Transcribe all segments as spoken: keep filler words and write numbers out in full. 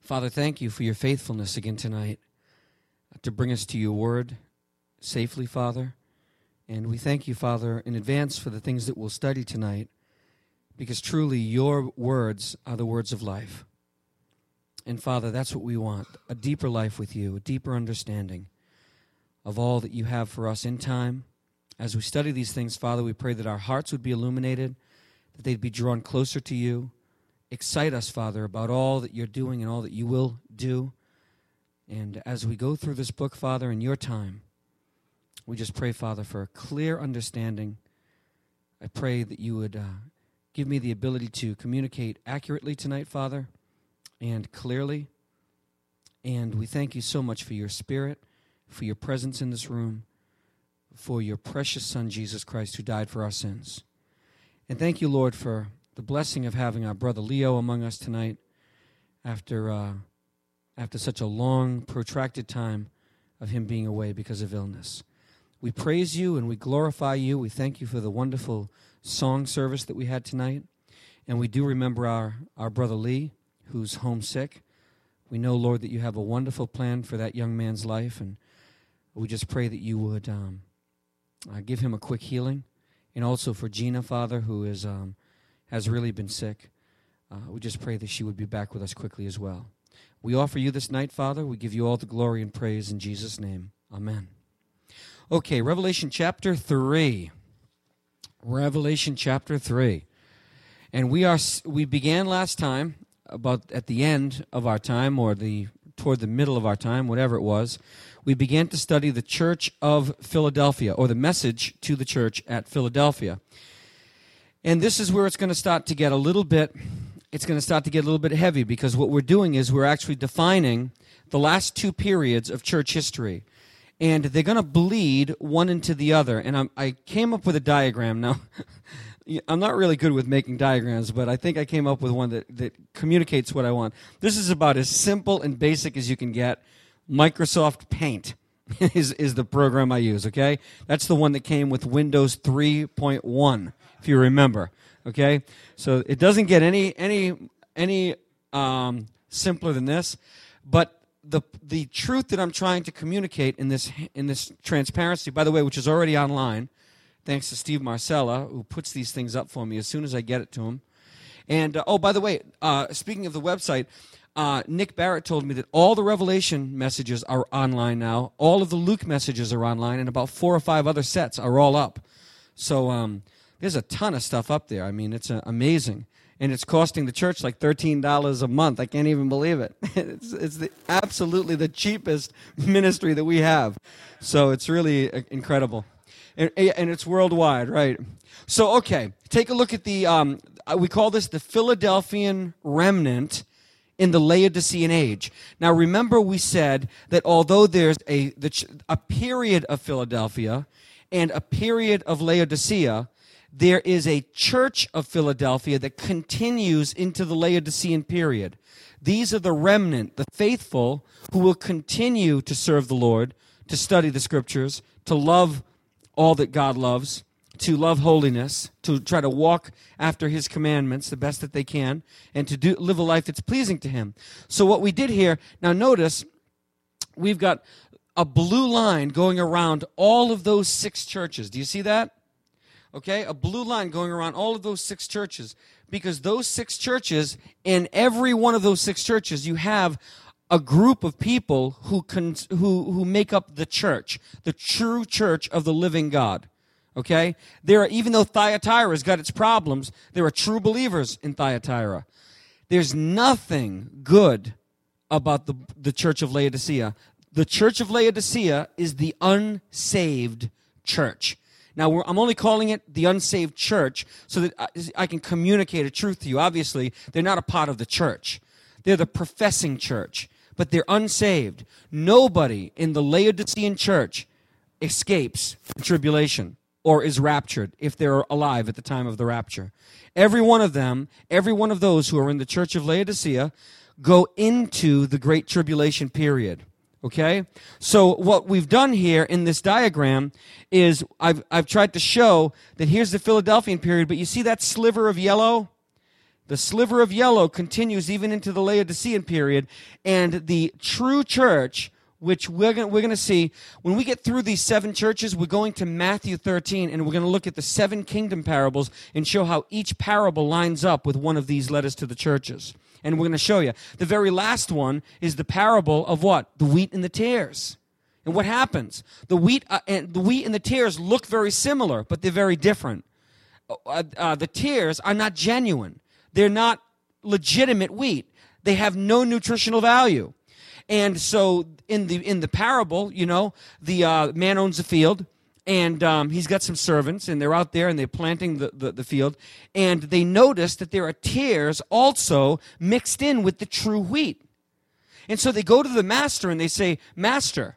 Father, thank you for your faithfulness again tonight to bring us to your word safely, Father. And we thank you, Father, in advance for the things that we'll study tonight, because truly your words are the words of life. And Father, that's what we want, a deeper life with you, a deeper understanding of all that you have for us in time. As we study these things, Father, we pray that our hearts would be illuminated, that they'd be drawn closer to you. Excite us, Father, about all that you're doing and all that you will do. And as we go through this book, Father, in your time, we just pray, Father, for a clear understanding. I pray that you would uh, give me the ability to communicate accurately tonight, Father, and clearly. And we thank you so much for your Spirit, for your presence in this room, for your precious Son, Jesus Christ, who died for our sins. And thank you, Lord, for the blessing of having our brother Leo among us tonight after uh, after such a long, protracted time of him being away because of illness. We praise you and we glorify you. We thank you for the wonderful song service that we had tonight. And we do remember our, our brother Lee, who's homesick. We know, Lord, that you have a wonderful plan for that young man's life, and we just pray that you would um, uh, give him a quick healing. And also for Gina, Father, who is um, has really been sick. Uh, we just pray that she would be back with us quickly as well. We offer you this night, Father. We give you all the glory and praise in Jesus' name. Amen. Okay, Revelation chapter three. Revelation chapter three. And we are we began last time, about at the end of our time, or the toward the middle of our time, whatever it was, we began to study the Church of Philadelphia, or the message to the church at Philadelphia. And this is where it's going to start to get a little bit, it's going to start to get a little bit heavy, because what we're doing is we're actually defining the last two periods of church history. And they're going to bleed one into the other. And I'm, I came up with a diagram. Now, I'm not really good with making diagrams, but I think I came up with one that, that communicates what I want. This is about as simple and basic as you can get. Microsoft Paint is, is the program I use, okay? That's the one that came with Windows three point one, if you remember, okay? So it doesn't get any any any um, simpler than this, but the the truth that I'm trying to communicate in this in this transparency, by the way, which is already online, thanks to Steve Marcella, who puts these things up for me as soon as I get it to him. And, uh, oh, by the way, uh, speaking of the website, uh, Nick Barrett told me that all the Revelation messages are online now. All of the Luke messages are online, and about four or five other sets are all up. So um, there's a ton of stuff up there. I mean, it's uh, amazing. And it's costing the church like thirteen dollars a month. I can't even believe it. It's, it's the, absolutely the cheapest ministry that we have. So it's really uh, incredible. And, and it's worldwide, right? So, okay, take a look at the, um, we call this the Philadelphian remnant in the Laodicean age. Now, remember we said that although there's a, the, a period of Philadelphia and a period of Laodicea, there is a church of Philadelphia that continues into the Laodicean period. These are the remnant, the faithful, who will continue to serve the Lord, to study the Scriptures, to love all that God loves, to love holiness, to try to walk after His commandments the best that they can, and to do live a life that's pleasing to Him. So what we did here, now notice, we've got a blue line going around all of those six churches. Do you see that? Okay, a blue line going around all of those six churches, because those six churches, in every one of those six churches, you have a group of people who con- who who make up the church, the true church of the living God. Okay, there are, even though Thyatira's got its problems, there are true believers in Thyatira. There's nothing good about the the church of Laodicea. The church of Laodicea is the unsaved church. Now, we're, I'm only calling it the unsaved church so that I, I can communicate a truth to you. Obviously, they're not a part of the church. They're the professing church, but they're unsaved. Nobody in the Laodicean church escapes the tribulation or is raptured if they're alive at the time of the rapture. Every one of them, every one of those who are in the church of Laodicea, go into the great tribulation period. Okay? So what we've done here in this diagram is I've I've tried to show that here's the Philadelphian period, but you see that sliver of yellow? The The sliver of yellow continues even into the Laodicean period, and the true church, which we're going we're going to see, when we get through these seven churches, we're going to Matthew thirteen, and we're going to look at the seven kingdom parables and show how each parable lines up with one of these letters to the churches. And we're going to show you. The very last one is the parable of what? The wheat and the tares. And what happens? The wheat uh, and the wheat and the tares look very similar, but they're very different. Uh, uh, the tares are not genuine. They're not legitimate wheat. They have no nutritional value. And so in the in the parable, you know, the uh, man owns a field, and um, he's got some servants, and they're out there, and they're planting the, the, the field, and they notice that there are tares also mixed in with the true wheat. And so they go to the master, and they say, Master,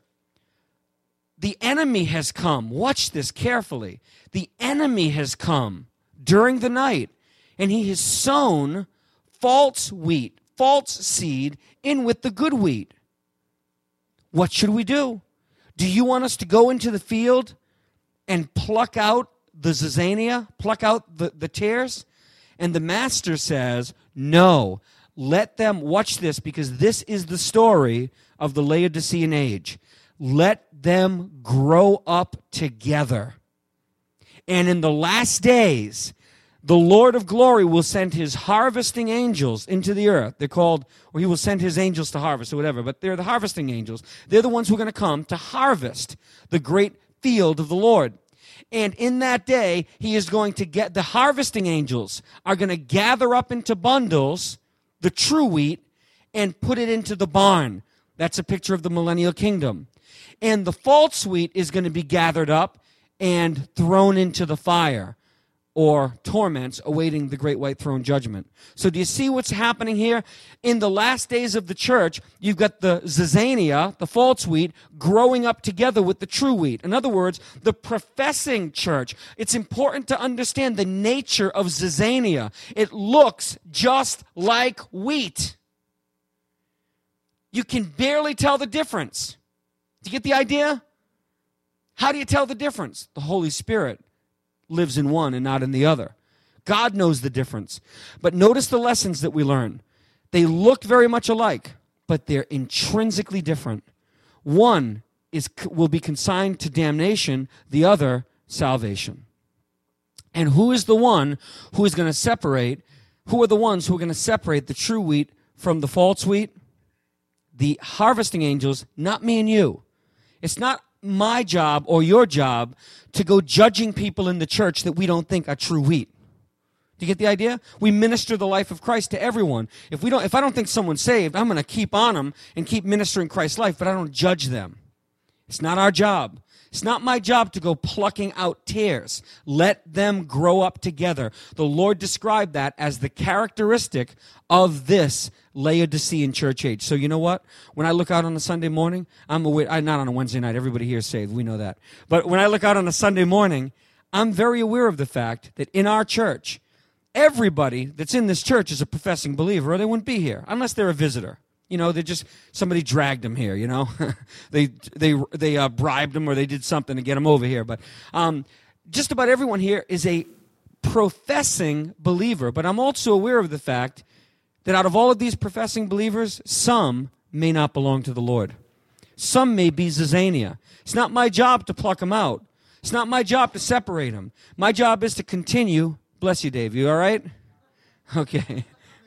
the enemy has come. Watch this carefully. The enemy has come during the night, and he has sown false wheat, false seed, in with the good wheat. What should we do? Do you want us to go into the field and pluck out the zizania, pluck out the, the tares? And the master says, no, let them, watch this, because this is the story of the Laodicean age. Let them grow up together. And in the last days, the Lord of glory will send his harvesting angels into the earth. They're called, or he will send his angels to harvest or whatever, but they're the harvesting angels. They're the ones who are going to come to harvest the great field of the Lord. And in that day, he is going to get, the harvesting angels are going to gather up into bundles the true wheat and put it into the barn. That's a picture of the millennial kingdom. And the false wheat is going to be gathered up and thrown into the fire, or torments awaiting the great white throne judgment. So do you see what's happening here? In the last days of the church, you've got the zizania, the false wheat, growing up together with the true wheat. In other words, the professing church. It's important to understand the nature of zizania. It looks just like wheat. You can barely tell the difference. Do you get the idea? How do you tell the difference? The Holy Spirit lives in one and not in the other. God knows the difference. But notice the lessons that we learn. They look very much alike, but they're intrinsically different. One is will be consigned to damnation, the other salvation. And who is the one who is going to separate, who are the ones who are going to separate the true wheat from the false wheat? The harvesting angels, not me and you. It's not my job or your job to go judging people in the church that we don't think are true wheat. Do you get the idea? We minister the life of Christ to everyone. If we don't, if I don't think someone's saved, I'm going to keep on them and keep ministering Christ's life, but I don't judge them. It's not our job. It's not my job to go plucking out tares. Let them grow up together. The Lord described that as the characteristic of this Laodicean church age. So you know what? When I look out on a Sunday morning, I'm aware, I, not on a Wednesday night, everybody here is saved, we know that. But when I look out on a Sunday morning, I'm very aware of the fact that in our church, everybody that's in this church is a professing believer, or they wouldn't be here, unless they're a visitor. You know, they just, somebody dragged them here, you know. they they they uh, bribed them, or they did something to get them over here. But um, just about everyone here is a professing believer. But I'm also aware of the fact that out of all of these professing believers, some may not belong to the Lord. Some may be zizania. It's not my job to pluck them out. It's not my job to separate them. My job is to continue. Bless you, Dave. You all right? Okay.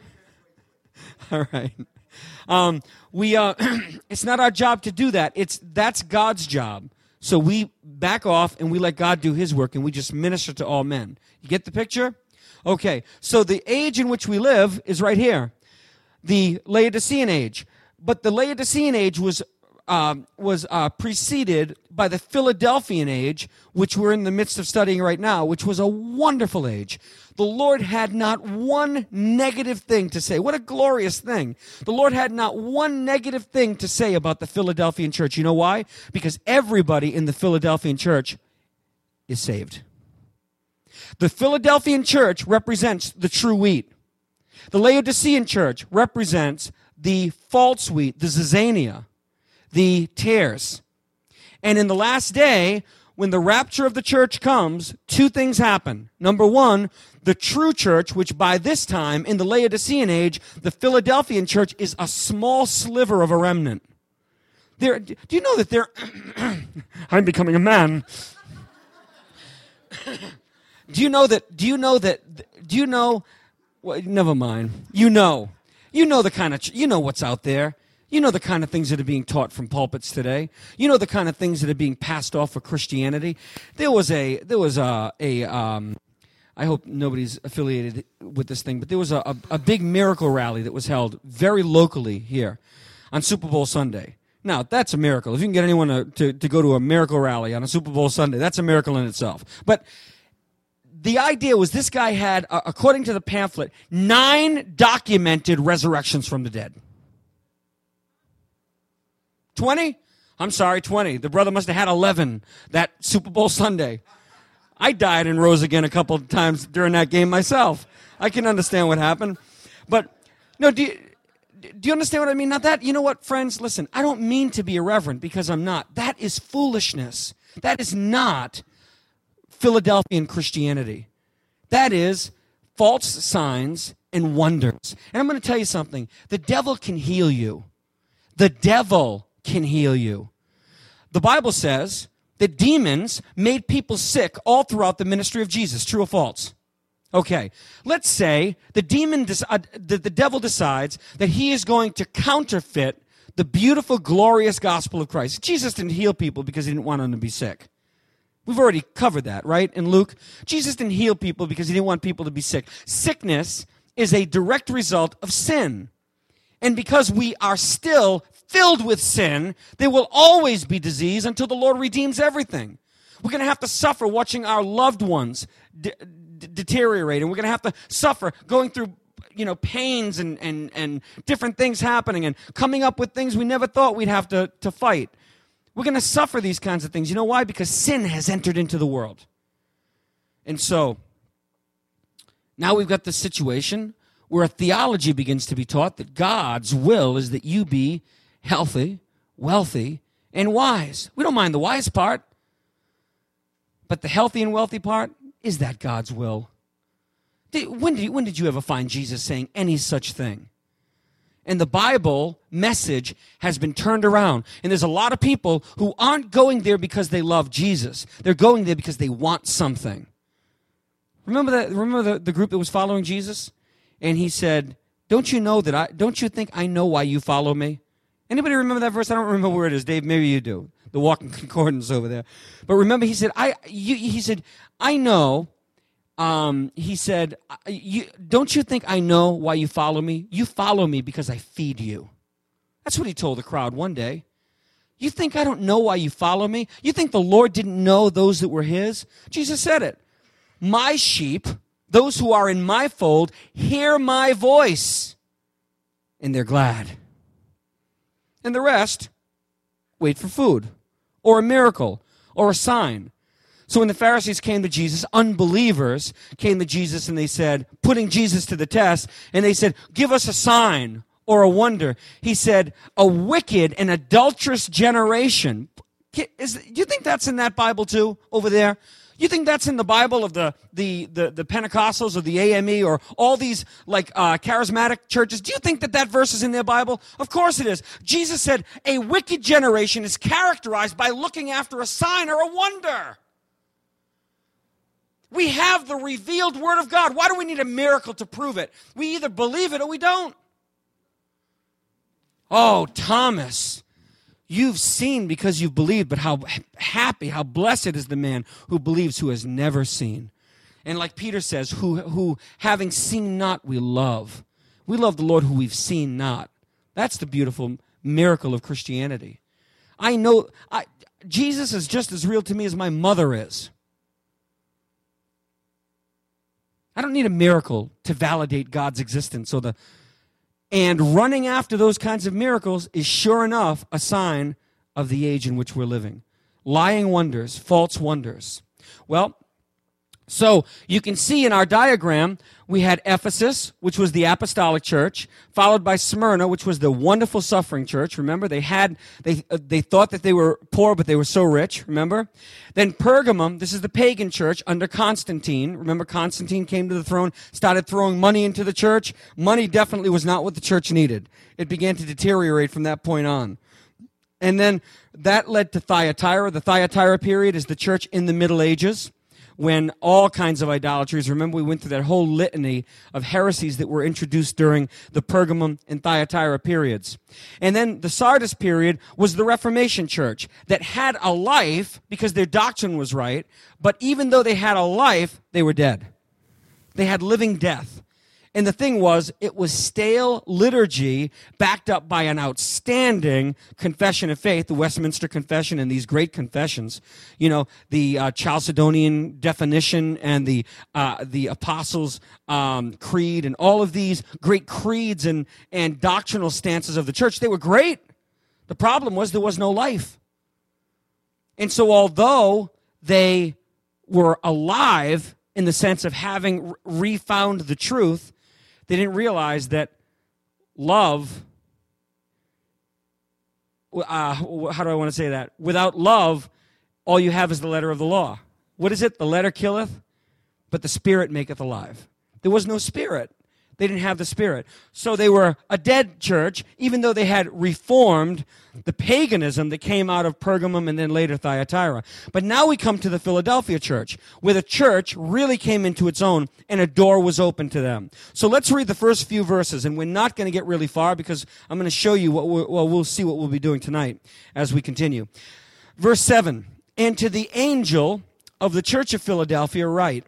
All right. Um, we uh, it's not our job to do that. It's that's God's job. So we back off and we let God do his work, and we just minister to all men. You get the picture? Okay. So the age in which we live is right here, the Laodicean age. But the Laodicean age was um, was uh, preceded by the Philadelphian age, which we're in the midst of studying right now, which was a wonderful age. The Lord had not one negative thing to say. What a glorious thing. The Lord had not one negative thing to say about the Philadelphian church. You know why? Because everybody in the Philadelphian church is saved. The Philadelphian church represents the true wheat. The Laodicean church represents the false wheat, the zizania, the tares. And in the last day, when the rapture of the church comes, two things happen. Number one, the true church, which by this time, in the Laodicean age, the Philadelphian church is a small sliver of a remnant. There, do you know that they're... I'm becoming a man. do you know that... Do you know that... Do you know... Well, never mind. You know. You know the kind of... You know what's out there. You know the kind of things that are being taught from pulpits today. You know the kind of things that are being passed off for Christianity. There was a, there was a, a um, I hope nobody's affiliated with this thing, but there was a, a, a big miracle rally that was held very locally here on Super Bowl Sunday. Now, that's a miracle. If you can get anyone to, to, to go to a miracle rally on a Super Bowl Sunday, that's a miracle in itself. But the idea was this guy had, uh, according to the pamphlet, nine documented resurrections from the dead. twenty? I'm sorry, twenty. The brother must have had eleven that Super Bowl Sunday. I died and rose again a couple of times during that game myself. I can understand what happened. But, no, do you, do you understand what I mean? Not that, you know what, friends, listen, I don't mean to be irreverent because I'm not. That is foolishness. That is not Philadelphian Christianity. That is false signs and wonders. And I'm going to tell you something. The devil can heal you. The devil can heal you. The Bible says that demons made people sick all throughout the ministry of Jesus. True or false? Okay. Let's say the demon, uh, the, the devil decides that he is going to counterfeit the beautiful, glorious gospel of Christ. Jesus didn't heal people because he didn't want them to be sick. We've already covered that, right? In Luke, Jesus didn't heal people because he didn't want people to be sick. Sickness is a direct result of sin. And because we are still filled with sin, there will always be disease until the Lord redeems everything. We're going to have to suffer watching our loved ones de- de- deteriorate, and we're going to have to suffer going through, you know, pains and, and, and different things happening and coming up with things we never thought we'd have to, to fight. We're going to suffer these kinds of things. You know why? Because sin has entered into the world. And so, now we've got this situation where a theology begins to be taught that God's will is that you be healthy, wealthy, and wise. We don't mind the wise part, but the healthy and wealthy part, is that God's will? Did, when, did you, when did you ever find Jesus saying any such thing? And the Bible message has been turned around. And there's a lot of people who aren't going there because they love Jesus. They're going there because they want something. Remember that? Remember the, the group that was following Jesus? And he said, don't you know that I, don't you think I know why you follow me? Anybody remember that verse? I don't remember where it is. Dave, maybe you do. The Walking Concordance over there. But remember, he said, I, you, he said, I know, um, he said, you, don't you think I know why you follow me? You follow me because I feed you. That's what he told the crowd one day. You think I don't know why you follow me? You think the Lord didn't know those that were his? Jesus said it. My sheep, those who are in my fold, hear my voice, and they're glad. And the rest wait for food, or a miracle, or a sign. So when the Pharisees came to Jesus, unbelievers came to Jesus and they said, putting Jesus to the test, and they said, give us a sign or a wonder. He said, a wicked and adulterous generation. Is, do you think that's in that Bible too, over there? You think that's in the Bible of the, the, the, the Pentecostals or the A M E or all these like uh, charismatic churches? Do you think that that verse is in their Bible? Of course it is. Jesus said, a wicked generation is characterized by looking after a sign or a wonder. We have the revealed Word of God. Why do we need a miracle to prove it? We either believe it or we don't. Oh, Thomas, you've seen because you've believed, but how happy, how blessed is the man who believes, who has never seen. And like Peter says, who, who having seen not, we love. We love the Lord who we've seen not. That's the beautiful miracle of Christianity. I know I, Jesus is just as real to me as my mother is. I don't need a miracle to validate God's existence. So the And running after those kinds of miracles is sure enough a sign of the age in which we're living. Lying wonders, false wonders. Well, So you can see in our diagram, we had Ephesus, which was the apostolic church, followed by Smyrna, which was the wonderful suffering church. Remember, they had they uh, they thought that they were poor, but they were so rich. Remember, then Pergamum. This is the pagan church under Constantine. Remember, Constantine came to the throne, started throwing money into the church. Money definitely was not what the church needed. It began to deteriorate from that point on. And then that led to Thyatira. The Thyatira period is the church in the Middle Ages, when all kinds of idolatries, remember we went through that whole litany of heresies that were introduced during the Pergamum and Thyatira periods. And then the Sardis period was the Reformation church that had a life because their doctrine was right, but even though they had a life, they were dead. They had living death. And the thing was, it was stale liturgy backed up by an outstanding confession of faith, the Westminster Confession and these great confessions. You know, the uh, Chalcedonian definition and the uh, the Apostles' um, Creed and all of these great creeds and, and doctrinal stances of the church. They were great. The problem was there was no life. And so although they were alive in the sense of having re-found the truth, they didn't realize that love, uh, how do I want to say that? Without love, all you have is the letter of the law. What is it? The letter killeth, but the Spirit maketh alive. There was no Spirit. They didn't have the Spirit. So they were a dead church, even though they had reformed the paganism that came out of Pergamum and then later Thyatira. But now we come to the Philadelphia church, where the church really came into its own and a door was open to them. So let's read the first few verses, and we're not going to get really far because I'm going to show you what we're, well, we'll see what we'll be doing tonight as we continue. Verse seven, and to the angel of the church of Philadelphia write,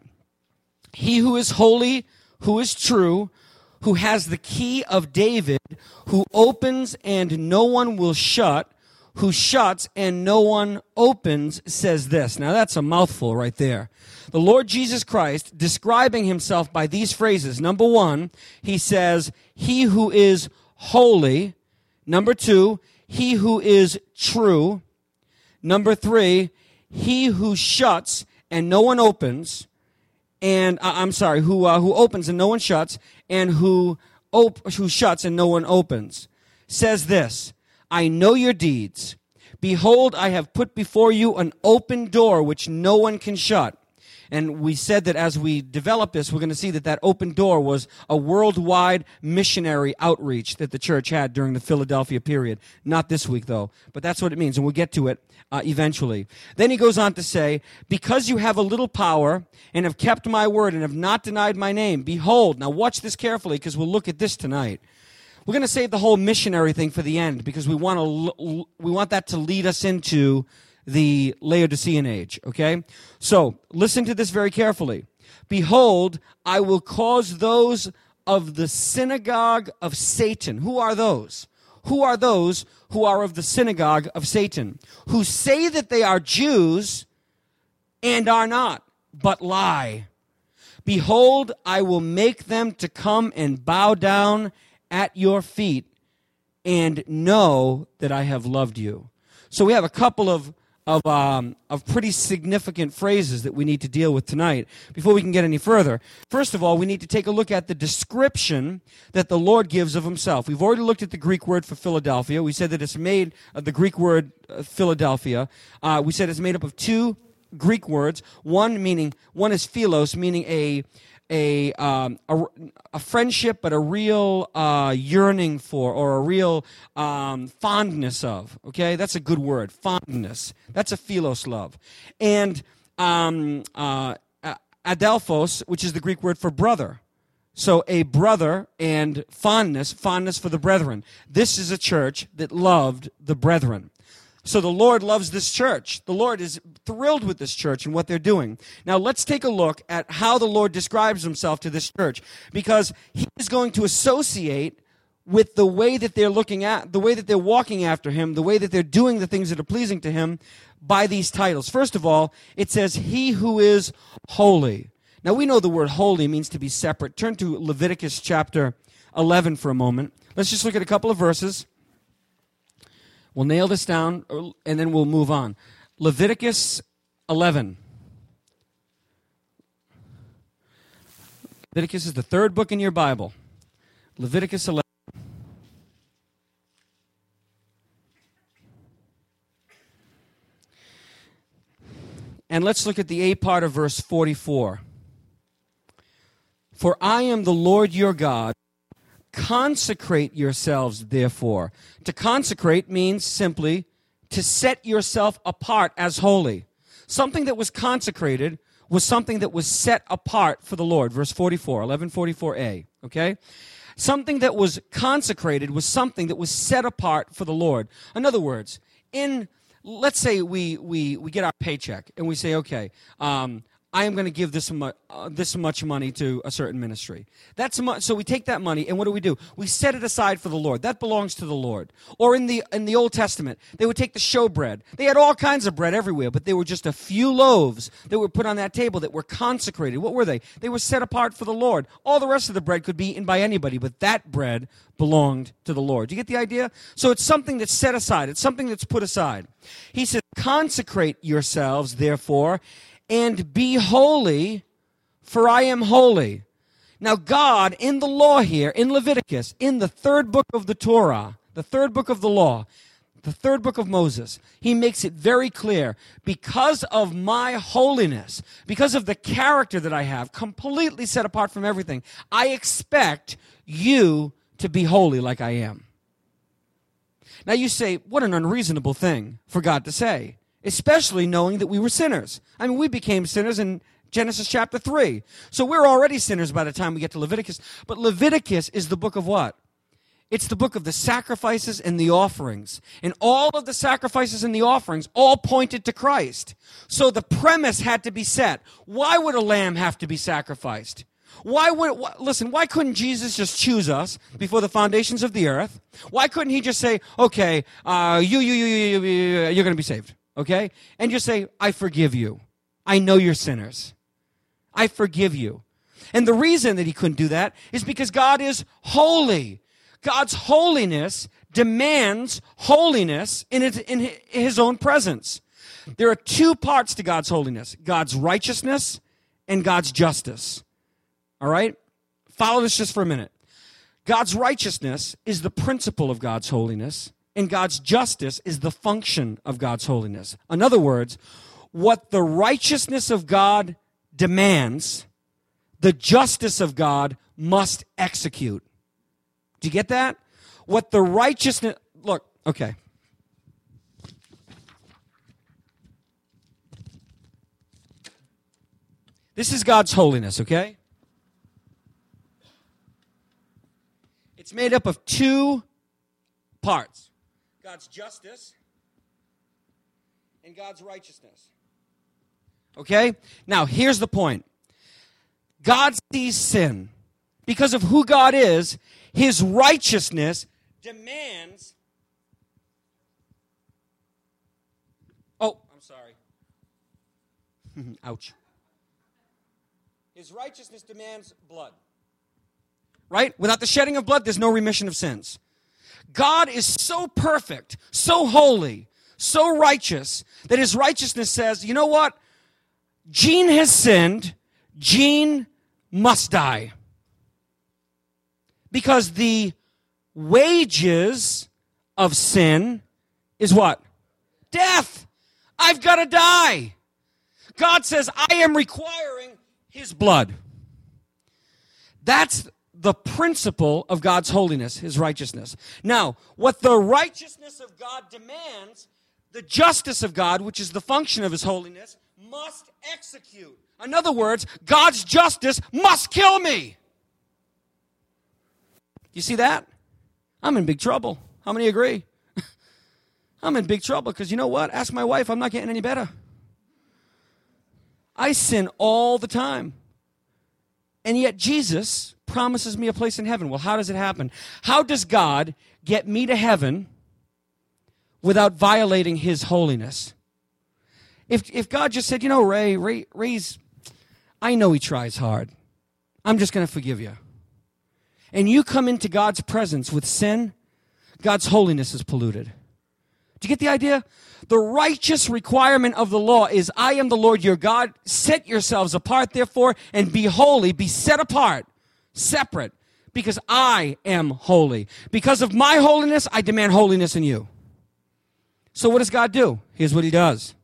he who is holy, who is true, who has the key of David, who opens and no one will shut, who shuts and no one opens, says this. Now that's a mouthful right there. The Lord Jesus Christ, describing himself by these phrases. Number one, he says, he who is holy. Number two, he who is true. Number three, he who shuts and no one opens. And uh, I'm sorry, who uh, who opens and no one shuts, and who op- who shuts and no one opens, says this, I know your deeds. Behold, I have put before you an open door which no one can shut. And we said that as we develop this, we're going to see that that open door was a worldwide missionary outreach that the church had during the Philadelphia period. Not this week, though, but that's what it means, and we'll get to it uh, eventually. Then he goes on to say, because you have a little power and have kept my word and have not denied my name, behold, now watch this carefully because we'll look at this tonight. We're going to save the whole missionary thing for the end because we want to we want that to lead us into the Laodicean age, okay? So, listen to this very carefully. Behold, I will cause those of the synagogue of Satan. Who are those? Who are those who are of the synagogue of Satan? Who say that they are Jews and are not, but lie. Behold, I will make them to come and bow down at your feet and know that I have loved you. So we have a couple of of um, of pretty significant phrases that we need to deal with tonight before we can get any further. First of all, we need to take a look at the description that the Lord gives of himself. We've already looked at the Greek word for Philadelphia. We said that it's made, uh, the Greek word uh, Philadelphia, uh, we said it's made up of two Greek words. One meaning, one is philos, meaning a A, um, a a friendship, but a real uh, yearning for, or a real um, fondness of. Okay, that's a good word, fondness. That's a philos love, and um, uh, adelphos, which is the Greek word for brother. So a brother and fondness, fondness for the brethren. This is a church that loved the brethren. So the Lord loves this church. The Lord is thrilled with this church and what they're doing. Now let's take a look at how the Lord describes himself to this church, because he is going to associate with the way that they're looking at, the way that they're walking after him, the way that they're doing the things that are pleasing to him by these titles. First of all, it says, he who is holy. Now we know the word holy means to be separate. Turn to Leviticus chapter eleven for a moment. Let's just look at a couple of verses. We'll nail this down, and then we'll move on. Leviticus eleven. Leviticus is the third book in your Bible. Leviticus eleven. And let's look at the A part of verse forty-four. For I am the Lord your God. Consecrate yourselves, therefore. To consecrate means simply to set yourself apart as holy. Something that was consecrated was something that was set apart for the Lord. Verse forty-four, eleven forty-four a. Okay? Something that was consecrated was something that was set apart for the Lord. In other words, in let's say we we we get our paycheck and we say, okay, um, I am going to give this mu- uh, this much money to a certain ministry. That's mu- so we take that money and what do we do? We set it aside for the Lord. That belongs to the Lord. Or in the in the Old Testament, they would take the showbread. They had all kinds of bread everywhere, but there were just a few loaves that were put on that table that were consecrated. What were they? They were set apart for the Lord. All the rest of the bread could be eaten by anybody, but that bread belonged to the Lord. Do you get the idea? So it's something that's set aside. It's something that's put aside. He says, consecrate yourselves, therefore, and be holy, for I am holy. Now God, in the law here, in Leviticus, in the third book of the Torah, the third book of the law, the third book of Moses, he makes it very clear, because of my holiness, because of the character that I have, completely set apart from everything, I expect you to be holy like I am. Now you say, what an unreasonable thing for God to say. Especially knowing that we were sinners. I mean, we became sinners in Genesis chapter three. So we're already sinners by the time we get to Leviticus. But Leviticus is the book of what? It's the book of the sacrifices and the offerings. And all of the sacrifices and the offerings all pointed to Christ. So the premise had to be set. Why would a lamb have to be sacrificed? Why would, wh- listen, why couldn't Jesus just choose us before the foundations of the earth? Why couldn't he just say, okay, uh, you, you, you, you, you, you you're going to be saved? Okay? And just say, I forgive you. I know you're sinners. I forgive you. And the reason that he couldn't do that is because God is holy. God's holiness demands holiness in his, in his own presence. There are two parts to God's holiness, God's righteousness and God's justice. All right? Follow this just for a minute. God's righteousness is the principle of God's holiness. And God's justice is the function of God's holiness. In other words, what the righteousness of God demands, the justice of God must execute. Do you get that? What the righteousness... Look, okay. This is God's holiness, okay? It's made up of two parts. God's justice and God's righteousness. Okay? Now, here's the point. God sees sin. Because of who God is, his righteousness demands... Oh, I'm sorry. Ouch. His righteousness demands blood. Right? Without the shedding of blood, there's no remission of sins. God is so perfect, so holy, so righteous, that his righteousness says, you know what? Gene has sinned. Gene must die. Because the wages of sin is what? Death. I've got to die. God says, I am requiring his blood. That's the principle of God's holiness, his righteousness. Now, what the righteousness of God demands, the justice of God, which is the function of his holiness, must execute. In other words, God's justice must kill me. You see that? I'm in big trouble. How many agree? I'm in big trouble because you know what? Ask my wife, I'm not getting any better. I sin all the time. And yet Jesus promises me a place in heaven. Well, how does it happen? How does God get me to heaven without violating his holiness? If if God just said, you know, Ray, Ray Ray's, I know he tries hard. I'm just going to forgive you. And you come into God's presence with sin, God's holiness is polluted. Do you get the idea? The righteous requirement of the law is, I am the Lord your God. Set yourselves apart, therefore, and be holy. Be set apart, separate, because I am holy. Because of my holiness, I demand holiness in you. So what does God do? Here's what he does.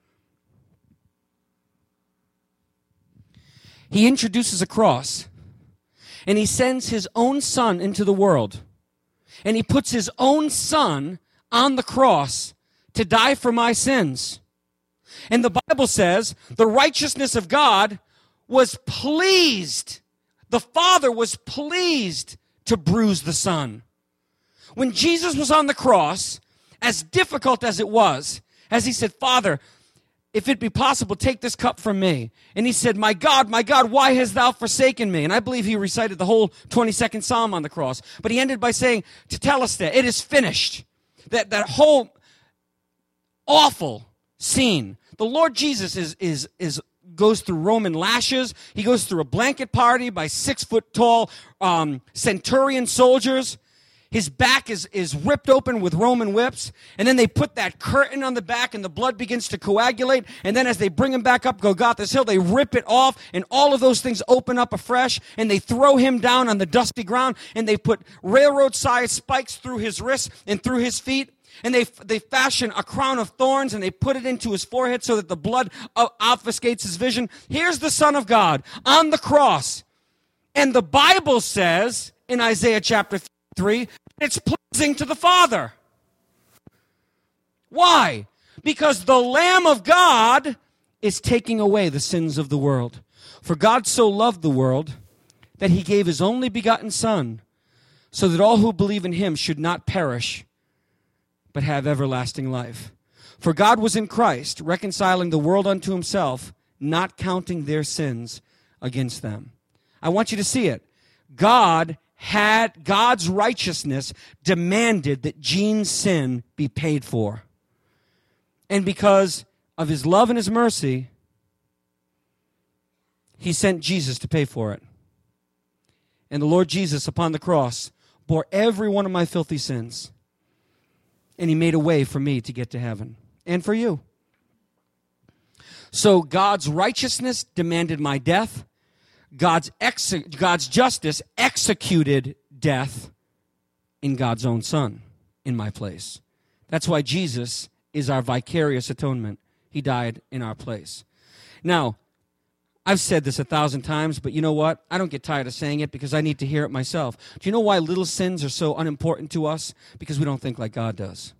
He introduces a cross, and he sends his own son into the world, and he puts his own son on the cross to die for my sins. And the Bible says the righteousness of God was pleased. The Father was pleased to bruise the Son. When Jesus was on the cross, as difficult as it was, as he said, Father, if it be possible, take this cup from me. And he said, my God, my God, why hast thou forsaken me? And I believe he recited the whole twenty-second Psalm on the cross. But he ended by saying, Tetelestai, it is finished. That, that whole awful scene. The Lord Jesus is, is, is, goes through Roman lashes. He goes through a blanket party by six foot tall um, centurion soldiers. His back is, is ripped open with Roman whips. And then they put that curtain on the back and the blood begins to coagulate. And then as they bring him back up Golgotha's hill, they rip it off and all of those things open up afresh. And they throw him down on the dusty ground and they put railroad-sized spikes through his wrists and through his feet. And they they fashion a crown of thorns and they put it into his forehead so that the blood obfuscates his vision. Here's the Son of God on the cross. And the Bible says in Isaiah chapter three, it's pleasing to the Father. Why? Because the Lamb of God is taking away the sins of the world. For God so loved the world that he gave his only begotten Son, so that all who believe in him should not perish, but have everlasting life. For God was in Christ, reconciling the world unto himself, not counting their sins against them. I want you to see it. God had, God's righteousness demanded that Gene's sin be paid for. And because of his love and his mercy, he sent Jesus to pay for it. And the Lord Jesus upon the cross bore every one of my filthy sins. And he made a way for me to get to heaven. And for you. So God's righteousness demanded my death. God's, ex- God's justice executed death in God's own Son in my place. That's why Jesus is our vicarious atonement. He died in our place. Now, I've said this a thousand times, but you know what? I don't get tired of saying it because I need to hear it myself. Do you know why little sins are so unimportant to us? Because we don't think like God does.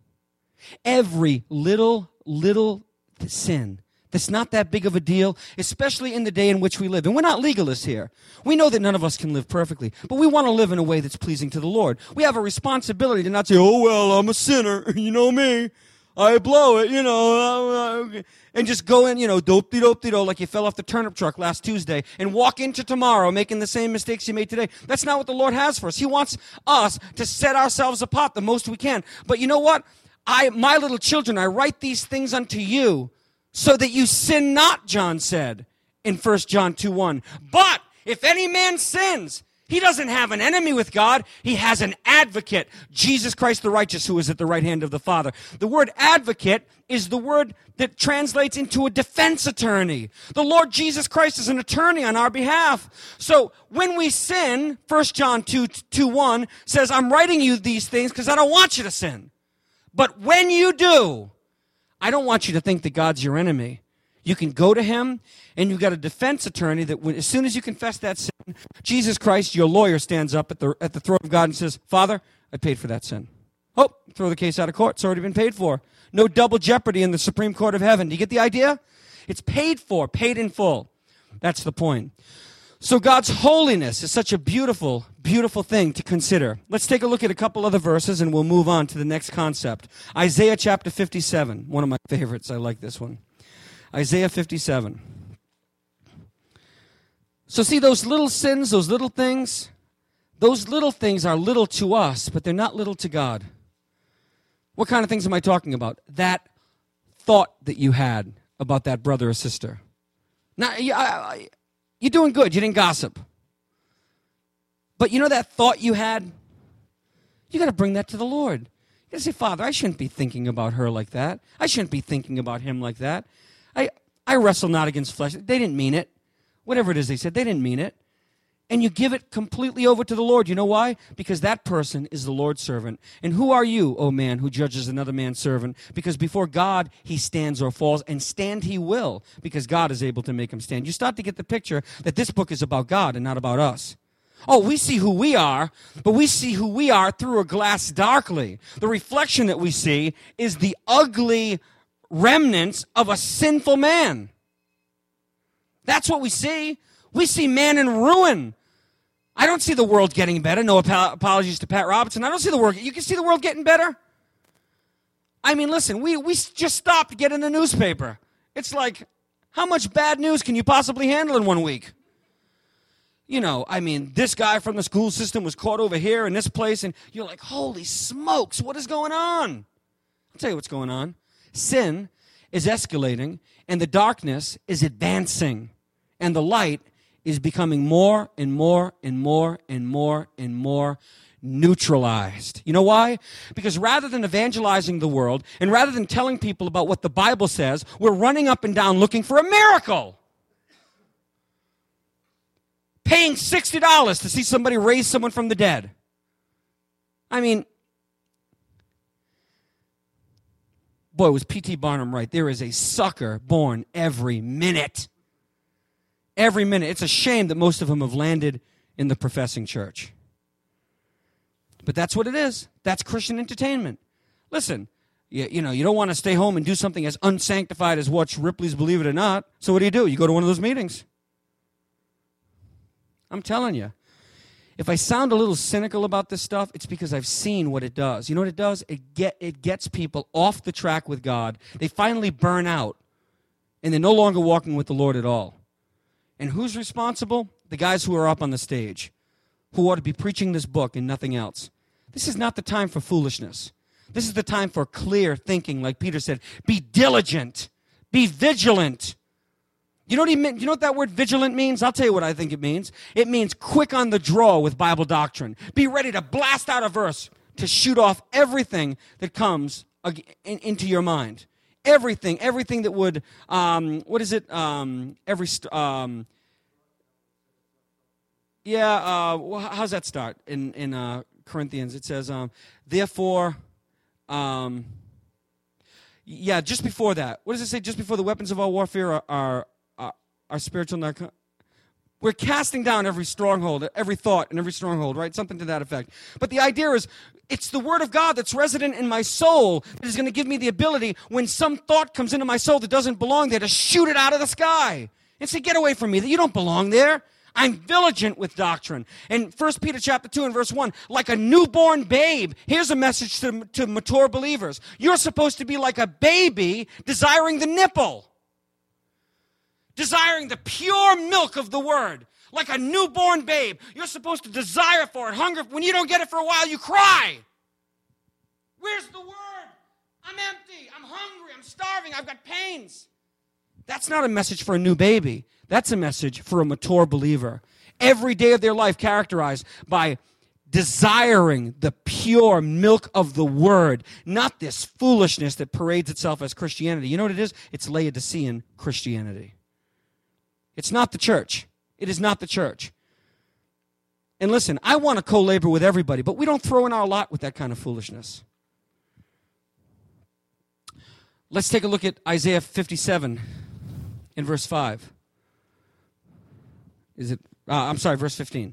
Every little, little sin that's not that big of a deal, especially in the day in which we live. And we're not legalists here. We know that none of us can live perfectly, but we want to live in a way that's pleasing to the Lord. We have a responsibility to not say, oh, well, I'm a sinner. You know me. I blow it, you know, and just go in, you know, dope-de-dope-de-do, like you fell off the turnip truck last Tuesday, and walk into tomorrow making the same mistakes you made today. That's not what the Lord has for us. He wants us to set ourselves apart the most we can. But you know what? I, my little children, I write these things unto you so that you sin not, John said in First John two one. But if any man sins, he doesn't have an enemy with God. He has an advocate, Jesus Christ the righteous, who is at the right hand of the Father. The word advocate is the word that translates into a defense attorney. The Lord Jesus Christ is an attorney on our behalf. So when we sin, First John two one says, I'm writing you these things because I don't want you to sin. But when you do, I don't want you to think that God's your enemy. You can go to him, and you've got a defense attorney that when, as soon as you confess that sin, Jesus Christ, your lawyer, stands up at the at the throne of God and says, Father, I paid for that sin. Oh, throw the case out of court. It's already been paid for. No double jeopardy in the Supreme Court of Heaven. Do you get the idea? It's paid for, paid in full. That's the point. So God's holiness is such a beautiful, beautiful thing to consider. Let's take a look at a couple other verses, and we'll move on to the next concept. Isaiah chapter fifty-seven, one of my favorites. I like this one. Isaiah fifty-seven. So see, those little sins, those little things, those little things are little to us, but they're not little to God. What kind of things am I talking about? That thought that you had about that brother or sister. Now, you, I, I, you're doing good. You didn't gossip. But you know that thought you had? You got to bring that to the Lord. You say, Father, I shouldn't be thinking about her like that. I shouldn't be thinking about him like that. I, I wrestle not against flesh. They didn't mean it. Whatever it is they said, they didn't mean it. And you give it completely over to the Lord. You know why? Because that person is the Lord's servant. And who are you, O man, who judges another man's servant? Because before God he stands or falls, and stand he will, because God is able to make him stand. You start to get the picture that this book is about God and not about us. Oh, we see who we are, but we see who we are through a glass darkly. The reflection that we see is the ugly remnants of a sinful man. That's what we see. We see man in ruin. I don't see the world getting better. No ap- apologies to Pat Robertson. I don't see the world. You can see the world getting better. I mean, listen, we, we just stopped getting the newspaper. It's like, how much bad news can you possibly handle in one week? You know, I mean, this guy from the school system was caught over here in this place, and you're like, holy smokes, what is going on? I'll tell you what's going on. Sin is escalating, and the darkness is advancing, and the light is becoming more and more and more and more and more neutralized. You know why? Because rather than evangelizing the world, and rather than telling people about what the Bible says, we're running up and down looking for a miracle. Paying sixty dollars to see somebody raise someone from the dead. I mean, boy, was P T Barnum right. There is a sucker born every minute. Every minute. It's a shame that most of them have landed in the professing church. But that's what it is. That's Christian entertainment. Listen, you, you know, you don't want to stay home and do something as unsanctified as watch Ripley's Believe It or Not. So what do you do? You go to one of those meetings. I'm telling you. If I sound a little cynical about this stuff, it's because I've seen what it does. You know what it does? It get it gets people off the track with God. They finally burn out, and they're no longer walking with the Lord at all. And who's responsible? The guys who are up on the stage, who ought to be preaching this book and nothing else. This is not the time for foolishness. This is the time for clear thinking, like Peter said. Be diligent. Be vigilant. You know what he meant? You know what that word vigilant means? I'll tell you what I think it means. It means quick on the draw with Bible doctrine. Be ready to blast out a verse to shoot off everything that comes into your mind. Everything, everything that would, um, what is it? Um, every, st- um, yeah, uh, how's that start in, in uh, Corinthians? It says, um, therefore, um, yeah, just before that. What does it say? Just before the weapons of our warfare are, are, are, are spiritual narcotics. We're casting down every stronghold, every thought and every stronghold, right? Something to that effect. But the idea is, it's the Word of God that's resident in my soul that is going to give me the ability when some thought comes into my soul that doesn't belong there to shoot it out of the sky and say, get away from me, that you don't belong there. I'm vigilant with doctrine. And First Peter chapter two and verse one, like a newborn babe, here's a message to, to mature believers. You're supposed to be like a baby desiring the nipple. Desiring the pure milk of the Word. Like a newborn babe. You're supposed to desire for it, hunger. When you don't get it for a while, you cry. Where's the Word? I'm empty. I'm hungry. I'm starving. I've got pains. That's not a message for a new baby. That's a message for a mature believer. Every day of their life characterized by desiring the pure milk of the Word, not this foolishness that parades itself as Christianity. You know what it is? It's Laodicean Christianity. It's not the church. It is not the church. And listen, I want to co-labor with everybody, but we don't throw in our lot with that kind of foolishness. Let's take a look at Isaiah fifty-seven in verse five. Is it? Uh, I'm sorry, verse fifteen.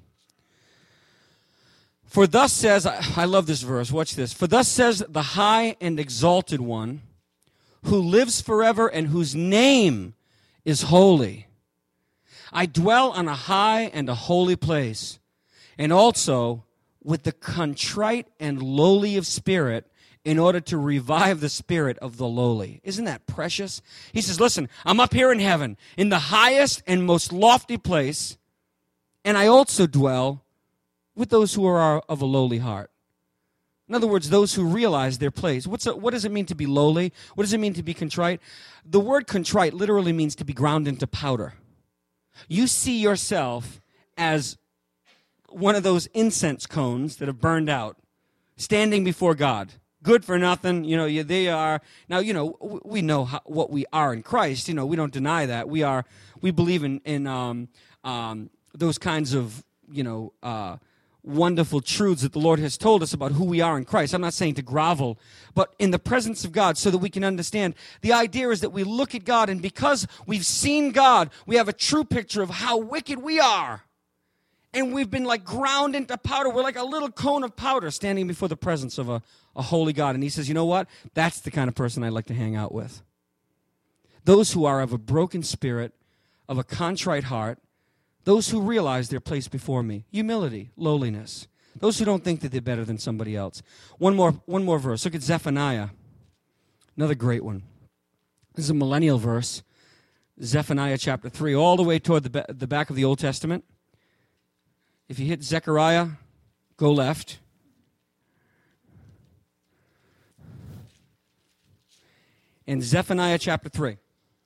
For thus says, I love this verse, watch this. For thus says the high and exalted one, who lives forever and whose name is holy. I dwell on a high and a holy place, and also with the contrite and lowly of spirit, in order to revive the spirit of the lowly. Isn't that precious? He says, listen, I'm up here in heaven, in the highest and most lofty place, and I also dwell with those who are of a lowly heart. In other words, those who realize their place. What's a, what does it mean to be lowly? What does it mean to be contrite? The word contrite literally means to be ground into powder. You see yourself as one of those incense cones that have burned out, standing before God. good for nothing. You know, you, they are. Now, you know, w- we know how, what we are in Christ. You know, we don't deny that. We are, we believe in, in um, um, those kinds of, you know, uh, wonderful truths that the Lord has told us about who we are in Christ. I'm not saying to grovel, but in the presence of God so that we can understand. The idea is that we look at God, and because we've seen God, we have a true picture of how wicked we are. And we've been like ground into powder. We're like a little cone of powder standing before the presence of a, a holy God. And he says, you know what? That's the kind of person I like to hang out with. Those who are of a broken spirit, of a contrite heart, those who realize their place before me. Humility, lowliness. Those who don't think that they're better than somebody else. One more, one more verse. Look at Zephaniah. Another great one. This is a millennial verse. Zephaniah chapter three, all the way toward the, ba- the back of the Old Testament. If you hit Zechariah, go left. And Zephaniah chapter three.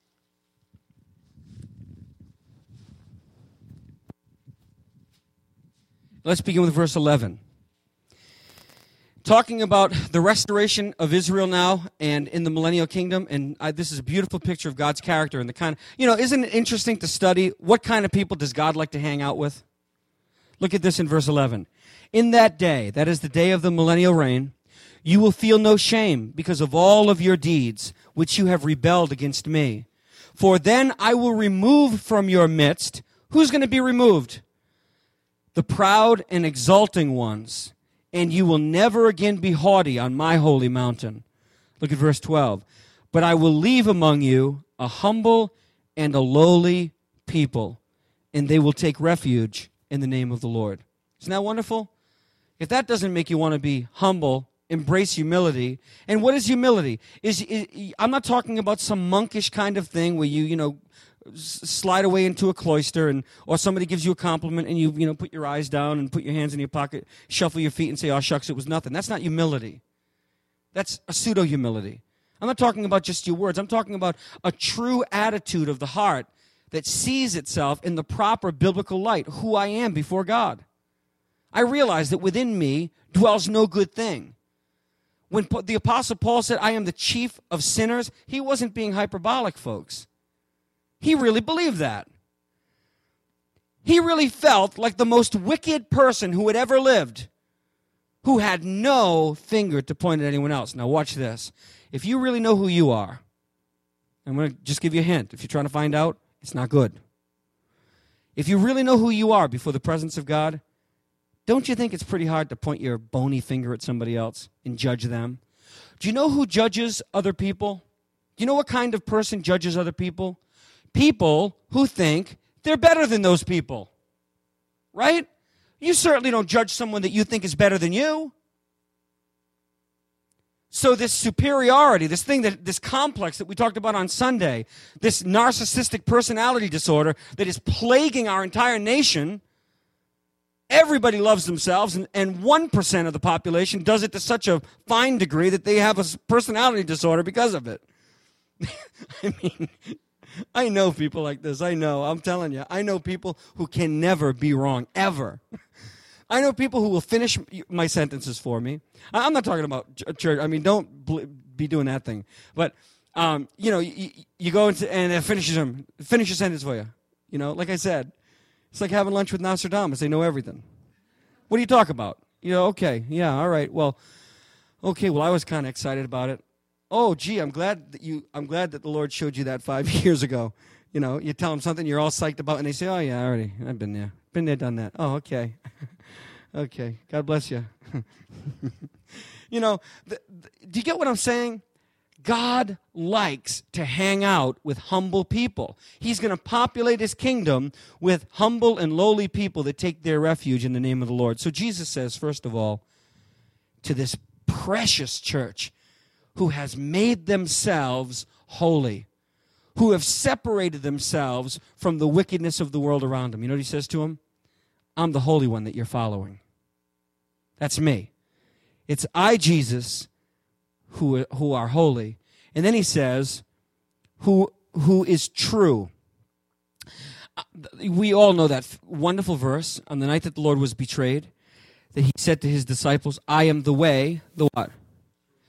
Let's begin with verse eleven. Talking about the restoration of Israel now and in the millennial kingdom. And I, this is a beautiful picture of God's character and the kind of, you know, isn't it interesting to study what kind of people does God like to hang out with? Look at this in verse eleven. In that day, that is the day of the millennial reign, you will feel no shame because of all of your deeds, which you have rebelled against me. For then I will remove from your midst. Who's going to be removed? The proud and exalting ones, and you will never again be haughty on my holy mountain. Look at verse twelve. But I will leave among you a humble and a lowly people, and they will take refuge in the name of the Lord. Isn't that wonderful? If that doesn't make you want to be humble, embrace humility. And what is humility? Is, is I'm not talking about some monkish kind of thing where you, you know, slide away into a cloister, and or somebody gives you a compliment and you, you know, put your eyes down and put your hands in your pocket, shuffle your feet and say, oh, shucks, it was nothing. That's not humility. That's a pseudo-humility. I'm not talking about just your words. I'm talking about a true attitude of the heart that sees itself in the proper biblical light, who I am before God. I realize that within me dwells no good thing. When the Apostle Paul said, I am the chief of sinners, he wasn't being hyperbolic, folks. He really believed that. He really felt like the most wicked person who had ever lived, who had no finger to point at anyone else. Now watch this. If you really know who you are, I'm going to just give you a hint. If you're trying to find out, it's not good. If you really know who you are before the presence of God, don't you think it's pretty hard to point your bony finger at somebody else and judge them? Do you know who judges other people? Do you know what kind of person judges other people? People who think they're better than those people. Right? You certainly don't judge someone that you think is better than you. So this superiority, this thing, that this complex that we talked about on Sunday, this narcissistic personality disorder that is plaguing our entire nation, everybody loves themselves, and, and one percent of the population does it to such a fine degree that they have a personality disorder because of it. I mean, I know people like this. I know. I'm telling you. I know people who can never be wrong, ever. I know people who will finish my sentences for me. I'm not talking about church. I mean, don't be doing that thing. But, um, you know, you, you go into, and it finishes them, finish a sentence for you. You know, like I said, it's like having lunch with Nostradamus. They know everything. What do you talk about? You know, okay, yeah, all right. Well, okay, well, I was kind of excited about it. Oh, gee, I'm glad that you. I'm glad that the Lord showed you that five years ago. You know, you tell them something you're all psyched about, and they say, "Oh yeah, already, I've been there, been there, done that." Oh, okay, okay. God bless you. You know, the, the, do you get what I'm saying? God likes to hang out with humble people. He's going to populate his kingdom with humble and lowly people that take their refuge in the name of the Lord. So Jesus says, first of all, to this precious church, who has made themselves holy, who have separated themselves from the wickedness of the world around them. You know what he says to them? I'm the Holy One that you're following. That's me. It's I, Jesus, who, who are holy. And then he says, who, who is true. We all know that wonderful verse on the night that the Lord was betrayed, that he said to his disciples, I am the way, the what?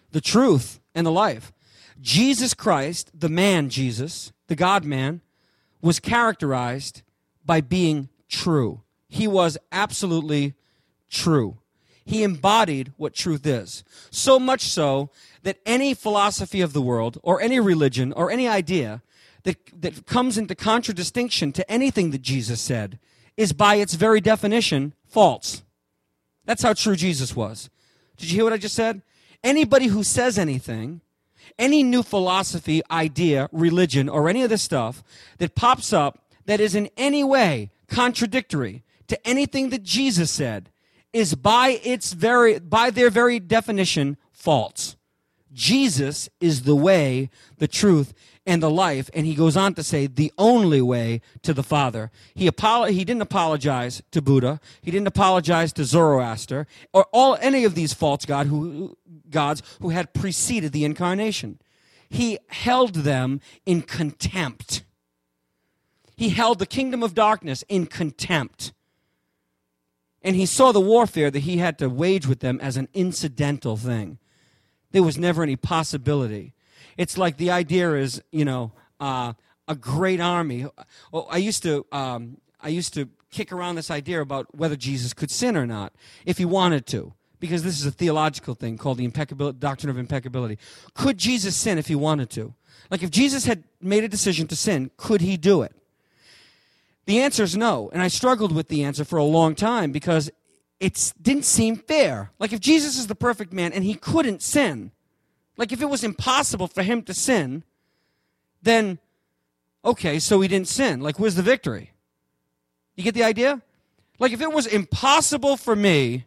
the truth, and the life. Jesus Christ, the man Jesus, the God-man, was characterized by being true. He was absolutely true. He embodied what truth is. So much so that any philosophy of the world, or any religion, or any idea that, that comes into contradistinction to anything that Jesus said is by its very definition false. That's how true Jesus was. Did you hear what I just said? Anybody who says anything, any new philosophy, idea, religion, or any of this stuff that pops up that is in any way contradictory to anything that Jesus said is by its very, by their very definition false. Jesus is the way, the truth, and the life, and he goes on to say the only way to the Father. He apolo- he didn't apologize to Buddha. He didn't apologize to Zoroaster or all any of these false god who, gods who had preceded the incarnation. He held them in contempt. He held the kingdom of darkness in contempt. And he saw the warfare that he had to wage with them as an incidental thing. There was never any possibility. It's like the idea is, you know, uh, a great army. Well, I used to, um, I used to kick around this idea about whether Jesus could sin or not, if he wanted to, because this is a theological thing called the impeccability, doctrine of impeccability. Could Jesus sin if he wanted to? Like if Jesus had made a decision to sin, could he do it? The answer is no, and I struggled with the answer for a long time because it didn't seem fair. Like if Jesus is the perfect man and he couldn't sin, like if it was impossible for him to sin, then, okay, so he didn't sin. Like where's the victory? You get the idea? Like if it was impossible for me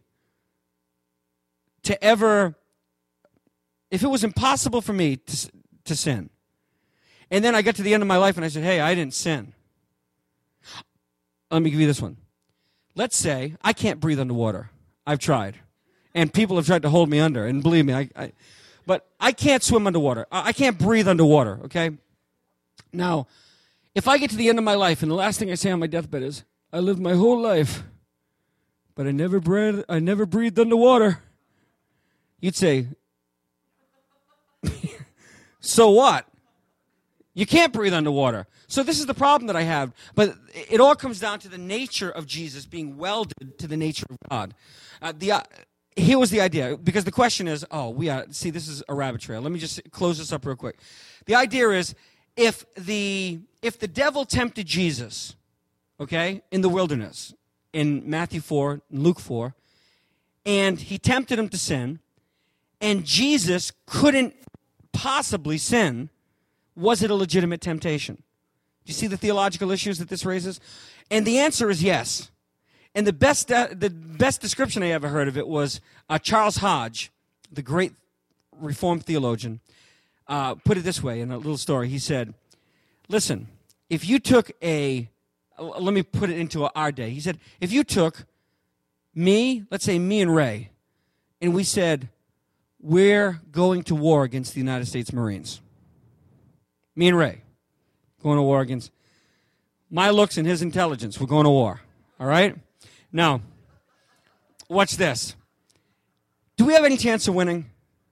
to ever, if it was impossible for me to, to sin, and then I got to the end of my life and I said, hey, I didn't sin. Let me give you this one. Let's say I can't breathe underwater. I've tried. And people have tried to hold me under. And believe me, I, I but I can't swim underwater. I, I can't breathe underwater, okay? Now, if I get to the end of my life and the last thing I say on my deathbed is, I lived my whole life, but I never breathed, I never breathed underwater, you'd say, so what? You can't breathe underwater. So this is the problem that I have. But it all comes down to the nature of Jesus being welded to the nature of God. Uh, the uh, here was the idea, because the question is, oh, we are, see, this is a rabbit trail. Let me just close this up real quick. The idea is, if the if the devil tempted Jesus, okay, in the wilderness, in Matthew four, Luke four, and he tempted him to sin, and Jesus couldn't possibly sin, was it a legitimate temptation? Do you see the theological issues that this raises? And the answer is yes. And the best uh, the best description I ever heard of it was uh, Charles Hodge, the great Reformed theologian, uh, put it this way in a little story. He said, listen, if you took a, uh, let me put it into our day. He said, if you took me, let's say me and Ray, and we said, we're going to war against the United States Marines. Me and Ray, going to war against my looks and his intelligence. We're going to war. All right? Now, watch this. Do we have any chance of winning?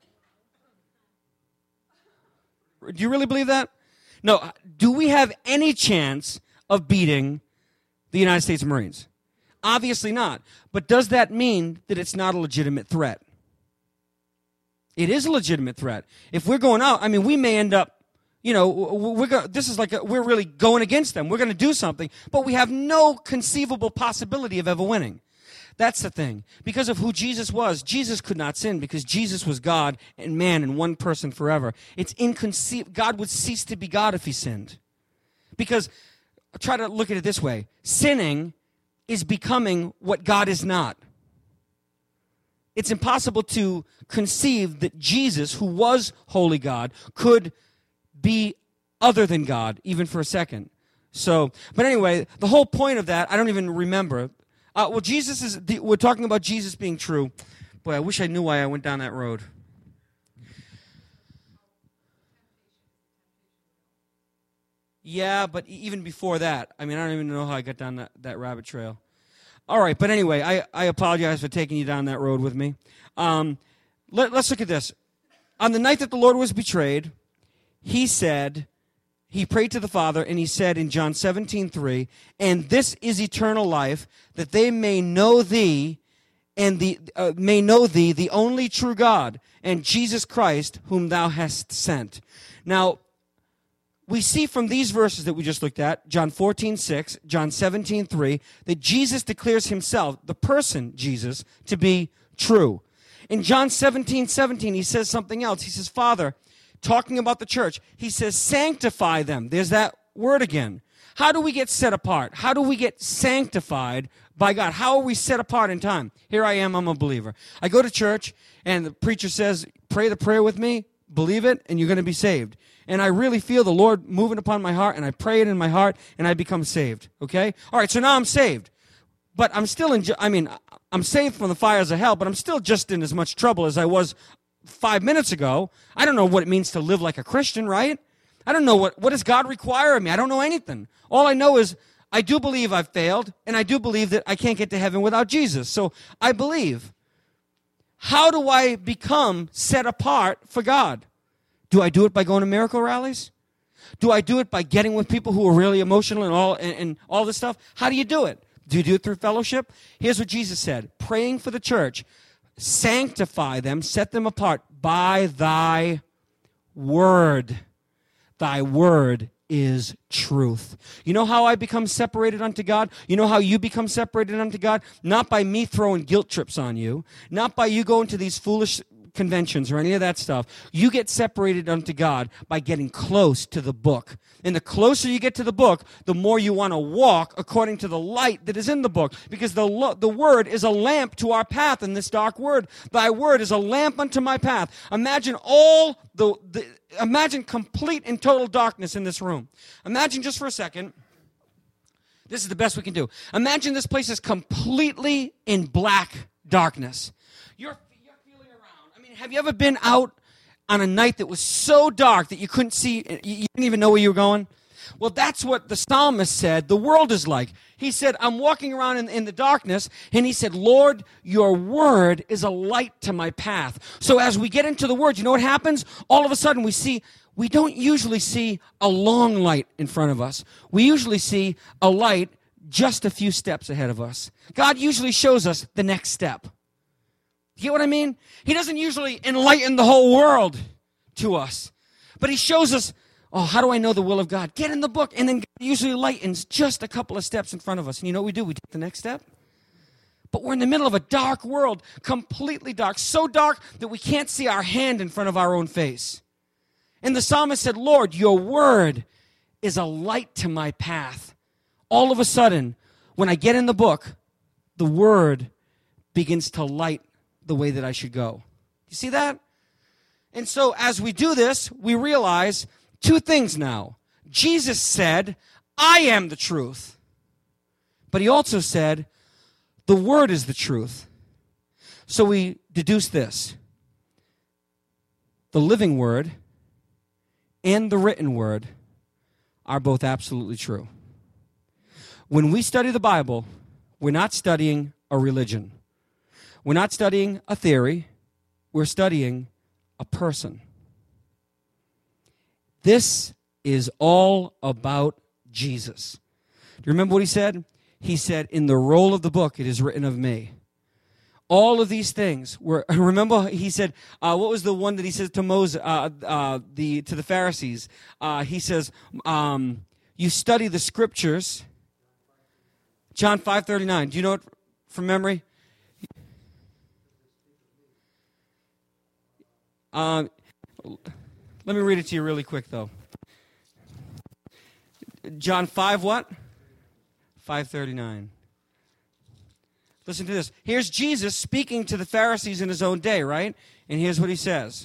Do you really believe that? No. Do we have any chance of beating the United States Marines? Obviously not. But does that mean that it's not a legitimate threat? It is a legitimate threat. If we're going out, I mean, we may end up, you know, we're go, this is like a, we're really going against them. We're going to do something, but we have no conceivable possibility of ever winning. That's the thing. Because of who Jesus was, Jesus could not sin because Jesus was God and man in one person forever. It's inconceivable. God would cease to be God if he sinned. Because, try to look at it this way. Sinning is becoming what God is not. It's impossible to conceive that Jesus, who was holy God, could be other than God, even for a second. So, but anyway, the whole point of that, I don't even remember. Uh, well, Jesus is, we're talking about Jesus being true. Boy, I wish I knew why I went down that road. Yeah, but even before that, I mean, I don't even know how I got down that, that rabbit trail. All right, but anyway, I, I apologize for taking you down that road with me. Um, let, let's look at this. on the night that the Lord was betrayed, he said, he prayed to the Father, and he said in John seventeen three, and this is eternal life, that they may know thee, and the uh, may know thee, the only true God, and Jesus Christ, whom thou hast sent. Now, we see from these verses that we just looked at, John fourteen six, John seventeen three, that Jesus declares himself, the person Jesus, to be true. In John seventeen seventeen, he says something else. He says, Father, talking about the church, he says, sanctify them. There's that word again. How do we get set apart? How do we get sanctified by God? How are we set apart in time? Here I am, I'm a believer. I go to church, and the preacher says, pray the prayer with me, believe it, and you're going to be saved. And I really feel the Lord moving upon my heart, and I pray it in my heart, and I become saved, okay? All right, so now I'm saved. But I'm still in, I mean, I'm saved from the fires of hell, but I'm still just in as much trouble as I was five minutes ago. I don't know what it means to live like a Christian, right? I don't know what, what does God require of me? I don't know anything. All I know is I do believe I've failed, and I do believe that I can't get to heaven without Jesus. So I believe. How do I become set apart for God? Do I do it by going to miracle rallies? Do I do it by getting with people who are really emotional and all and, and all this stuff? How do you do it? Do you do it through fellowship? Here's what Jesus said. Praying for the church. Sanctify them, set them apart by thy word. Thy word is truth. You know how I become separated unto God? You know how you become separated unto God? Not by me throwing guilt trips on you. Not by you going to these foolish conventions or any of that stuff. You get separated unto God by getting close to the book. And the closer you get to the book, the more you want to walk according to the light that is in the book. Because the, lo- the word is a lamp to our path in this dark word. Thy word is a lamp unto my path. Imagine all the, the imagine complete and total darkness in this room. Imagine just for a second. This is the best we can do. Imagine this place is completely in black darkness. You're Have you ever been out on a night that was so dark that you couldn't see, you didn't even know where you were going? Well, that's what the psalmist said the world is like. He said, I'm walking around in, in the darkness, and he said, Lord, your word is a light to my path. So as we get into the word, you know what happens? All of a sudden we see, we don't usually see a long light in front of us. We usually see a light just a few steps ahead of us. God usually shows us the next step. You get what I mean? He doesn't usually enlighten the whole world to us. But he shows us, oh, how do I know the will of God? Get in the book. And then God usually lightens just a couple of steps in front of us. And you know what we do? We take the next step. But we're in the middle of a dark world, completely dark, so dark that we can't see our hand in front of our own face. And the psalmist said, Lord, your word is a light to my path. All of a sudden, when I get in the book, the word begins to light the way that I should go. You see that? And so as we do this, we realize two things now. Jesus said, I am the truth. But he also said, the word is the truth. So we deduce this. The living word and the written word are both absolutely true. When we study the Bible, we're not studying a religion. We're not studying a theory. We're studying a person. This is all about Jesus. Do you remember what he said? He said, in the roll of the book, it is written of me. All of these things were, remember he said, uh, what was the one that he says to Moses, uh, uh, the, to the Pharisees? Uh, he says, um, you study the scriptures. John five thirty-nine. Do you know it from memory? Uh, let me read it to you really quick, though. John five what? five thirty-nine. Listen to this. Here's Jesus speaking to the Pharisees in his own day, right? And here's what he says.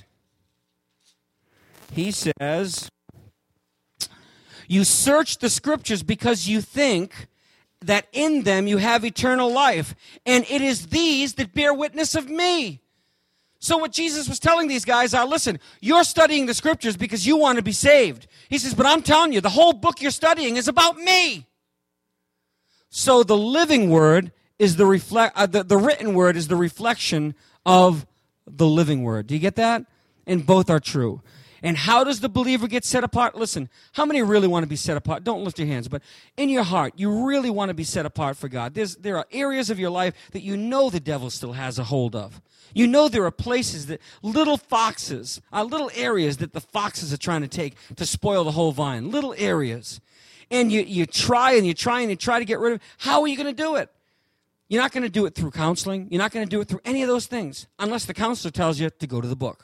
He says, you search the scriptures because you think that in them you have eternal life, and it is these that bear witness of me. So what Jesus was telling these guys are, listen, you're studying the scriptures because you want to be saved. He says, but I'm telling you, the whole book you're studying is about me. So the living word is the reflect, uh, the, the written word is the reflection of the living word. Do you get that? and both are true. And how does the believer get set apart? Listen, how many really want to be set apart? Don't lift your hands, but in your heart, you really want to be set apart for God. There's, there are areas of your life that you know the devil still has a hold of. You know there are places that little foxes, uh, little areas that the foxes are trying to take to spoil the whole vine. Little areas. And you, you try and you try and you try to get rid of it. How are you going to do it? You're not going to do it through counseling. You're not going to do it through any of those things unless the counselor tells you to go to the book.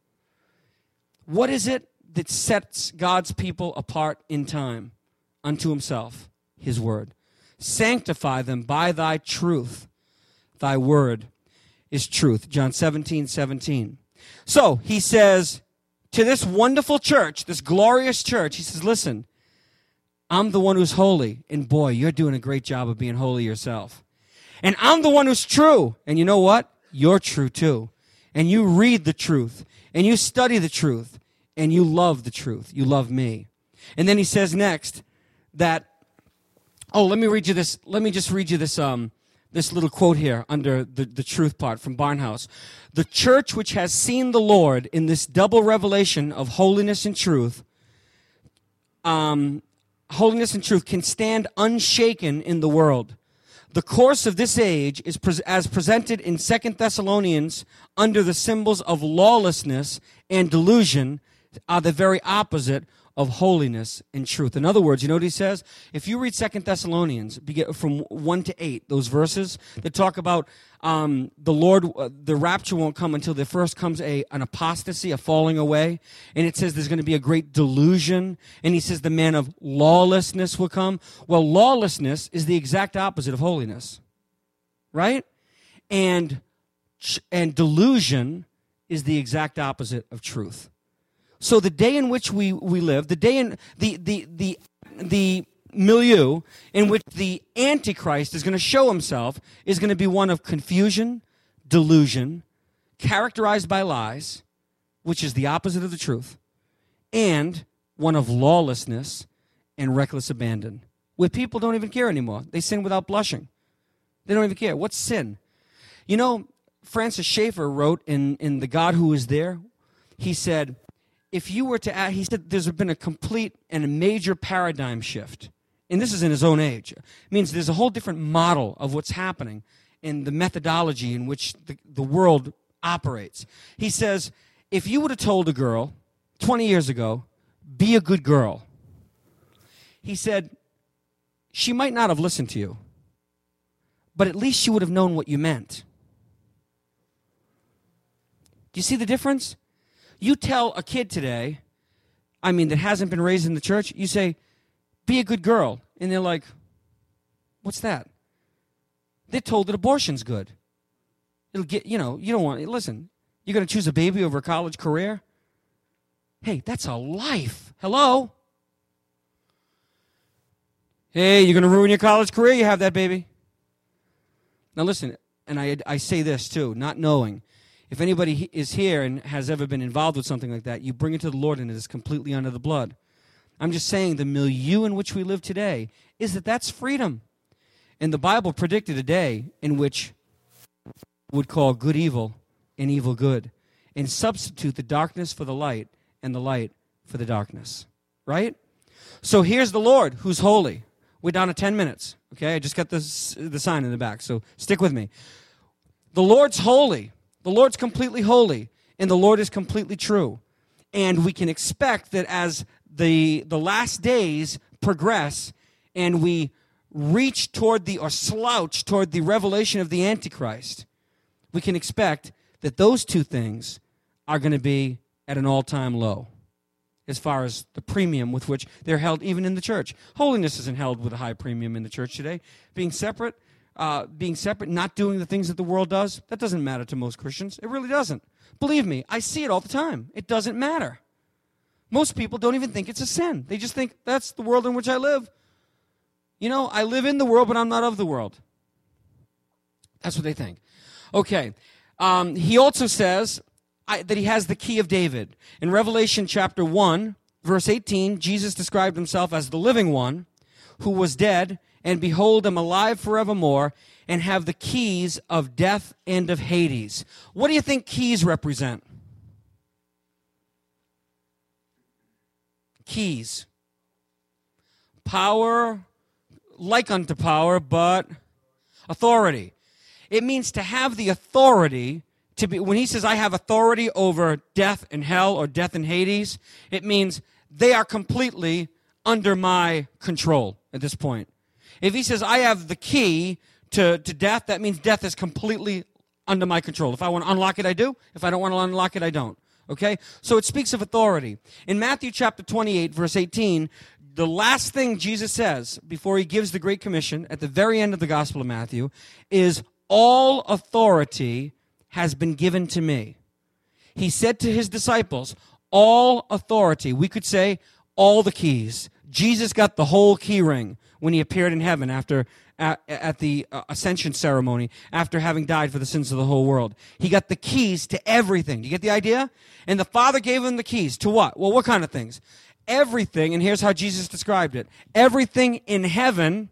What is it that sets God's people apart in time unto himself? His word. Sanctify them by thy truth. Thy word is truth. John seventeen, seventeen. So he says to this wonderful church, this glorious church, he says, listen, I'm the one who's holy. And boy, you're doing a great job of being holy yourself. And I'm the one who's true. And you know what? You're true too. And you read the truth. And you study the truth. And you love the truth. You love me. And then he says next that, oh, let me read you this. Let me just read you this um, this little quote here under the, the truth part from Barnhouse. The church which has seen the Lord in this double revelation of holiness and truth, um, holiness and truth can stand unshaken in the world. The course of this age is pre- as presented in Second Thessalonians under the symbols of lawlessness and delusion are the very opposite of holiness and truth. In other words, you know what he says? If you read Second Thessalonians from one to eight, those verses that talk about um, the Lord, uh, the rapture won't come until there first comes a an apostasy, a falling away. And it says there's going to be a great delusion. And he says the man of lawlessness will come. Well, lawlessness is the exact opposite of holiness, right? And and delusion is the exact opposite of truth. So the day in which we, we live, the day in the the the the milieu in which the Antichrist is going to show himself is going to be one of confusion, delusion, characterized by lies, which is the opposite of the truth, and one of lawlessness and reckless abandon, where people don't even care anymore. They sin without blushing. They don't even care. What's sin? You know, Francis Schaeffer wrote in, in The God Who Is There, he said, if you were to add, he said there's been a complete and a major paradigm shift. And this is in his own age. It means there's a whole different model of what's happening in the methodology in which the, the world operates. He says, if you would have told a girl twenty years ago, be a good girl, he said, she might not have listened to you, but at least she would have known what you meant. Do you see the difference? You tell a kid today, I mean, that hasn't been raised in the church, you say, be a good girl. And they're like, what's that? They're told that abortion's good. It'll get, you know, you don't want, listen, you're going to choose a baby over a college career? Hey, that's a life. Hello? Hey, you're going to ruin your college career? You have that baby. Now listen, and I, I say this too, not knowing. If anybody is here and has ever been involved with something like that, you bring it to the Lord and it is completely under the blood. I'm just saying the milieu in which we live today is that that's freedom. And the Bible predicted a day in which would call good evil and evil good and substitute the darkness for the light and the light for the darkness. Right? So here's the Lord who's holy. We're down to ten minutes. Okay? I just got this, the sign in the back, so stick with me. The Lord's holy. The Lord's completely holy, and the Lord is completely true. And we can expect that as the, the last days progress and we reach toward the, or slouch toward the revelation of the Antichrist, we can expect that those two things are going to be at an all-time low as far as the premium with which they're held even in the church. Holiness isn't held with a high premium in the church today. Being separate, Uh, being separate, not doing the things that the world does, that doesn't matter to most Christians. It really doesn't. Believe me, I see it all the time. It doesn't matter. Most people don't even think it's a sin. They just think, that's the world in which I live. You know, I live in the world, but I'm not of the world. That's what they think. Okay. Um, he also says I, that he has the key of David. In Revelation chapter one, verse eighteen, Jesus described himself as the living one who was dead, and behold, I'm alive forevermore, and have the keys of death and of Hades. What do you think keys represent? keys. Power, like unto power, but authority. It means to have the authority to be, when he says, I have authority over death and hell or death and Hades, it means they are completely under my control at this point. If he says, I have the key to, to death, that means death is completely under my control. If I want to unlock it, I do. If I don't want to unlock it, I don't. Okay? So it speaks of authority. In Matthew chapter twenty-eight, verse eighteen, the last thing Jesus says before he gives the Great Commission at the very end of the Gospel of Matthew is, all authority has been given to me. He said to his disciples, all authority. We could say all the keys. Jesus got the whole key ring when he appeared in heaven after at, at the uh, ascension ceremony, after having died for the sins of the whole world. He got the keys to everything. Do you get the idea? And the Father gave him the keys to what? Well, what kind of things? Everything, and here's how Jesus described it. Everything in heaven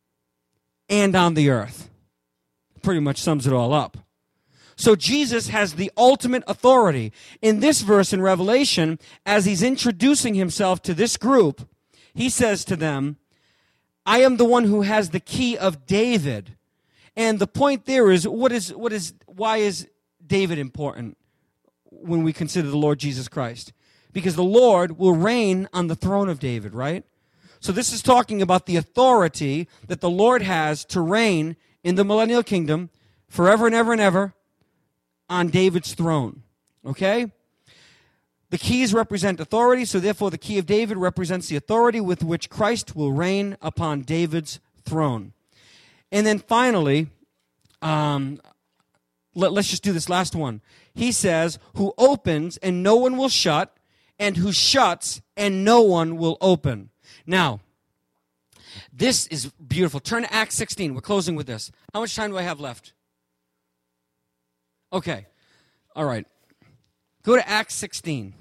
and on the earth. Pretty much sums it all up. So Jesus has the ultimate authority. In this verse in Revelation, as he's introducing himself to this group, he says to them, I am the one who has the key of David. And the point there is, what is, what is, why is David important when we consider the Lord Jesus Christ? Because the Lord will reign on the throne of David, right? So this is talking about the authority that the Lord has to reign in the millennial kingdom forever and ever and ever on David's throne. Okay? The keys represent authority, so therefore the key of David represents the authority with which Christ will reign upon David's throne. And then finally, um, let, let's just do this last one. He says, who opens and no one will shut, and who shuts and no one will open. Now, this is beautiful. Turn to Acts sixteen. We're closing with this. How much time do I have left? Okay. All right. Go to Acts sixteen.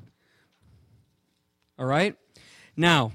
All right? Now,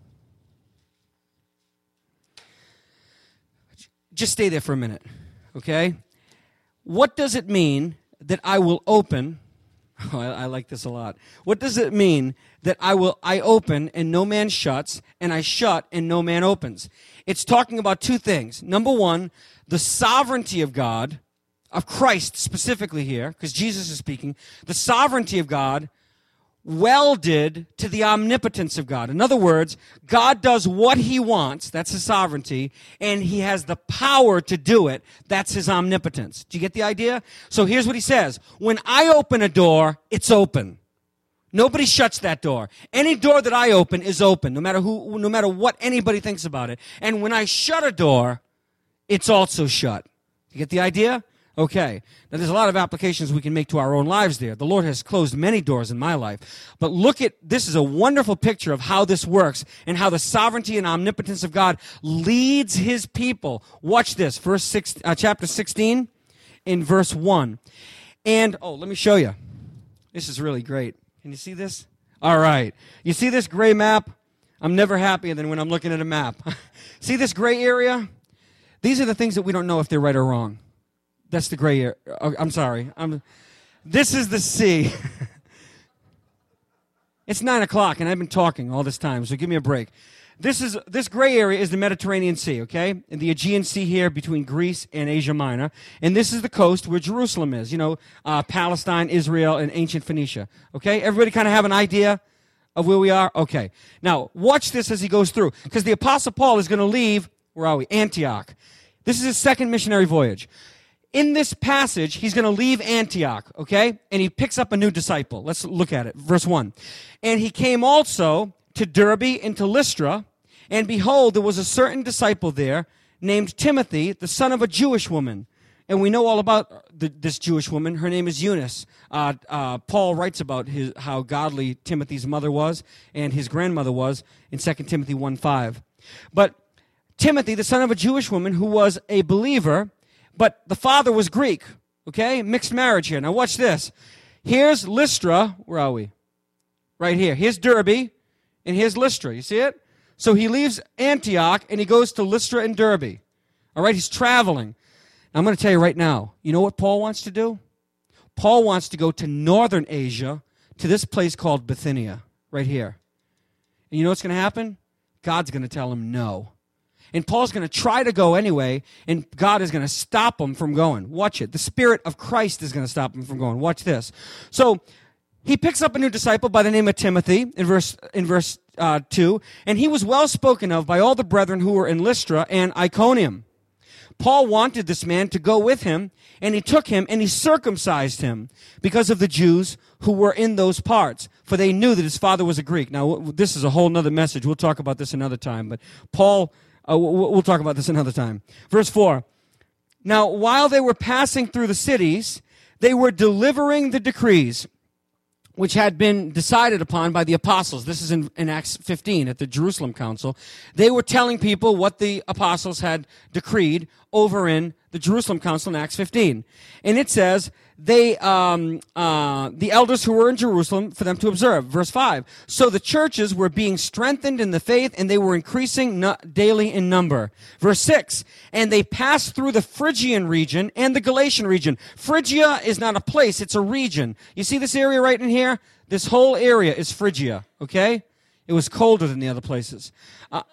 just stay there for a minute. Okay? What does it mean that I will open? Oh, I, I like this a lot. What does it mean that I will I open and no man shuts, and I shut and no man opens? It's talking about two things. Number one, the sovereignty of God, of Christ specifically here, because Jesus is speaking, the sovereignty of God welded to the omnipotence of God. In other words, God does what he wants, that's his sovereignty, and he has the power to do it, that's his omnipotence. Do you get the idea? So here's what he says. When I open a door, it's open. Nobody shuts that door. Any door that I open is open, no matter who, no matter what anybody thinks about it. And when I shut a door, it's also shut. You get the idea? Okay. Now, there's a lot of applications we can make to our own lives there. The Lord has closed many doors in my life. But look at, this is a wonderful picture of how this works and how the sovereignty and omnipotence of God leads his people. Watch this, verse six, uh, chapter sixteen, in verse one. And, oh, let me show you. This is really great. Can you see this? All right. You see this gray map? I'm never happier than when I'm looking at a map. See this gray area? These are the things that we don't know if they're right or wrong. That's the gray area. Oh, I'm sorry. I'm, this is the sea. It's nine o'clock, and I've been talking all this time, so give me a break. This is this gray area is the Mediterranean Sea, okay? And the Aegean Sea here between Greece and Asia Minor. And this is the coast where Jerusalem is, you know, uh, Palestine, Israel, and ancient Phoenicia. Okay? Everybody kind of have an idea of where we are? Okay. Now, watch this as he goes through, because the Apostle Paul is going to leave, where are we? Antioch. This is his second missionary voyage. In this passage, he's going to leave Antioch, okay? And he picks up a new disciple. Let's look at it. Verse one. And he came also to Derbe and to Lystra, and behold, there was a certain disciple there named Timothy, the son of a Jewish woman. And we know all about the, this Jewish woman. Her name is Eunice. Uh, uh, Paul writes about his, how godly Timothy's mother was and his grandmother was in Second Timothy one five. But Timothy, the son of a Jewish woman who was a believer, but the father was Greek, okay? Mixed marriage here. Now watch this. Here's Lystra. Where are we? Right here. Here's Derbe, and here's Lystra. You see it? So he leaves Antioch, and he goes to Lystra and Derbe. All right? He's traveling. Now, I'm going to tell you right now, you know what Paul wants to do? Paul wants to go to northern Asia, to this place called Bithynia, right here. And you know what's going to happen? God's going to tell him no. And Paul's going to try to go anyway, and God is going to stop him from going. Watch it. The Spirit of Christ is going to stop him from going. Watch this. So he picks up a new disciple by the name of Timothy in verse in verse uh, two, and he was well spoken of by all the brethren who were in Lystra and Iconium. Paul wanted this man to go with him, and he took him and he circumcised him because of the Jews who were in those parts, for they knew that his father was a Greek. Now, this is a whole other message. We'll talk about this another time, but Paul, uh, we'll talk about this another time. Verse four, now, while they were passing through the cities, they were delivering the decrees which had been decided upon by the apostles. This is in, in Acts fifteen at the Jerusalem Council. They were telling people what the apostles had decreed over in the Jerusalem Council in Acts fifteen. And it says, they, um, uh, the elders who were in Jerusalem for them to observe. Verse five, so the churches were being strengthened in the faith, and they were increasing no- daily in number. Verse six, and they passed through the Phrygian region and the Galatian region. Phrygia is not a place, it's a region. You see this area right in here? This whole area is Phrygia, okay? It was colder than the other places. Uh,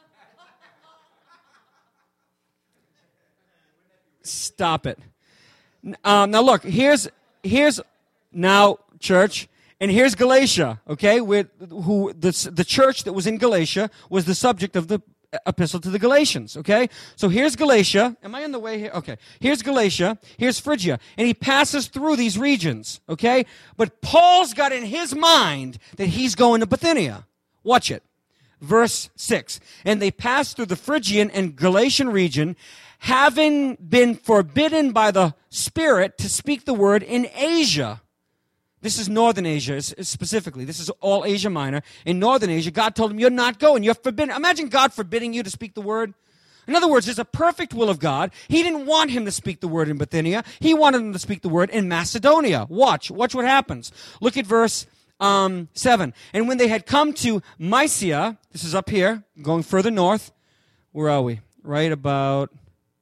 stop it. Um, now look, here's, here's, now, church, and here's Galatia, okay, with, who, the, the church that was in Galatia was the subject of the epistle to the Galatians, okay? So here's Galatia. Am I in the way here? Okay. Here's Galatia. Here's Phrygia. And he passes through these regions, okay? But Paul's got in his mind that he's going to Bithynia. Watch it. Verse six. And they passed through the Phrygian and Galatian region, having been forbidden by the Spirit to speak the word in Asia. This is Northern Asia specifically. This is all Asia Minor. In Northern Asia, God told him, you're not going. You're forbidden. Imagine God forbidding you to speak the word. In other words, there's a perfect will of God. He didn't want him to speak the word in Bithynia. He wanted him to speak the word in Macedonia. Watch. Watch what happens. Look at verse um, seven. And when they had come to Mysia, this is up here, going further north. Where are we? Right about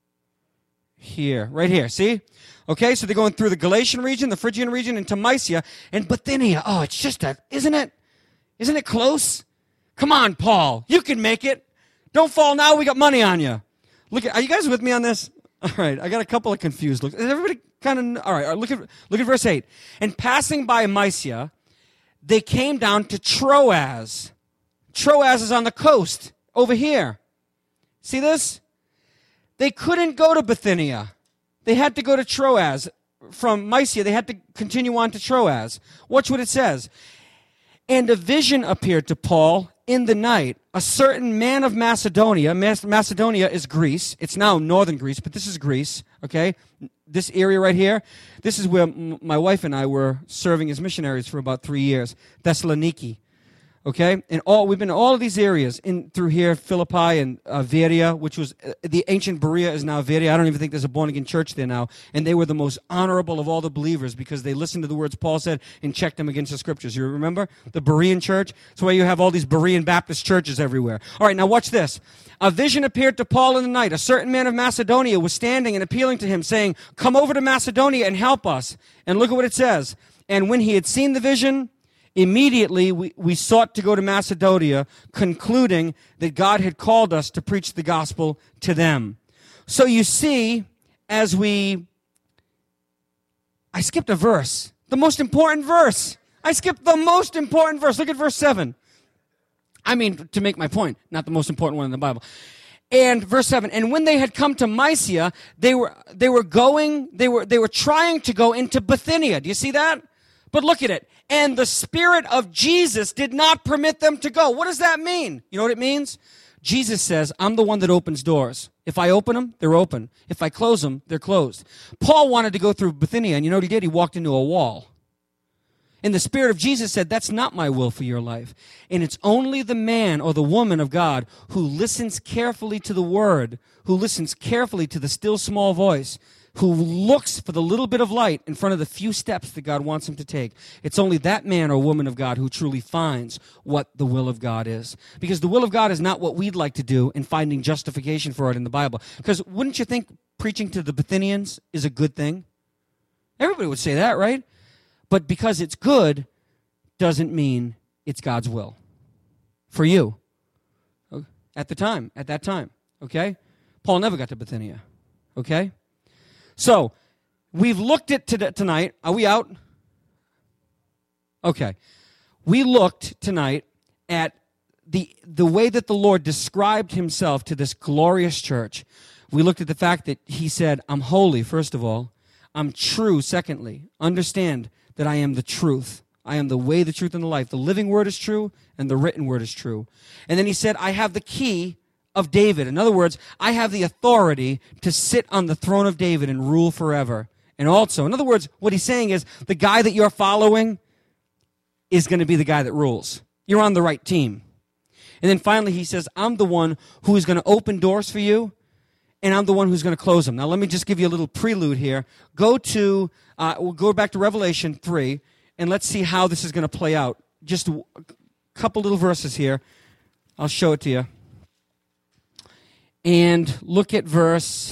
here. Right here. See? Okay, so they're going through the Galatian region, the Phrygian region, into Mysia, and Bithynia. Oh, it's just that, isn't it? Isn't it close? Come on, Paul. You can make it. Don't fall now. We got money on you. Look at, are you guys with me on this? All right, I got a couple of confused looks. Is everybody kind of, all right, all right, look at, look at verse eight. And passing by Mysia, they came down to Troas. Troas is on the coast, over here. See this? They couldn't go to Bithynia. They had to go to Troas. From Mysia, they had to continue on to Troas. Watch what it says. And a vision appeared to Paul in the night. A certain man of Macedonia. Macedonia is Greece. It's now northern Greece, but this is Greece, okay? This area right here, this is where m- my wife and I were serving as missionaries for about three years. Thessaloniki. Okay, and all we've been in all of these areas in through here, Philippi and uh, Veria, which was uh, the ancient Berea is now Veria. I don't even think there's a born again church there now. And they were the most honorable of all the believers because they listened to the words Paul said and checked them against the scriptures. You remember the Berean church? That's why you have all these Berean Baptist churches everywhere. All right, now watch this. A vision appeared to Paul in the night. A certain man of Macedonia was standing and appealing to him, saying, "Come over to Macedonia and help us." And look at what it says. And when he had seen the vision, immediately, we, we sought to go to Macedonia, concluding that God had called us to preach the gospel to them. So you see, as we... I skipped a verse. The most important verse. I skipped the most important verse. Look at verse seven. I mean, to make my point, not the most important one in the Bible. And verse seven, and when they had come to Mysia, they were they were going, they were they were trying to go into Bithynia. Do you see that? But look at it. And the Spirit of Jesus did not permit them to go. What does that mean? You know what it means? Jesus says, I'm the one that opens doors. If I open them, they're open. If I close them, they're closed. Paul wanted to go through Bithynia, and you know what he did? He walked into a wall. And the Spirit of Jesus said, that's not my will for your life. And it's only the man or the woman of God who listens carefully to the word, who listens carefully to the still small voice, who looks for the little bit of light in front of the few steps that God wants him to take. It's only that man or woman of God who truly finds what the will of God is. Because the will of God is not what we'd like to do in finding justification for it in the Bible. Because wouldn't you think preaching to the Bithynians is a good thing? Everybody would say that, right? But because it's good doesn't mean it's God's will for you. at the time, at that time, okay? Paul never got to Bithynia, okay? So, we've looked at to- tonight. Are we out? Okay. We looked tonight at the the way that the Lord described himself to this glorious church. We looked at the fact that he said, I'm holy, first of all. I'm true, secondly. Understand that I am the truth. I am the way, the truth, and the life. The living word is true, and the written word is true. And then he said, I have the key of David. In other words, I have the authority to sit on the throne of David and rule forever. And also, in other words, what he's saying is, the guy that you're following is going to be the guy that rules. You're on the right team. And then finally he says, I'm the one who is going to open doors for you, and I'm the one who's going to close them. Now let me just give you a little prelude here. Go to, uh, we'll go back to Revelation three, and let's see how this is going to play out. Just a couple little verses here. I'll show it to you. And look at verse...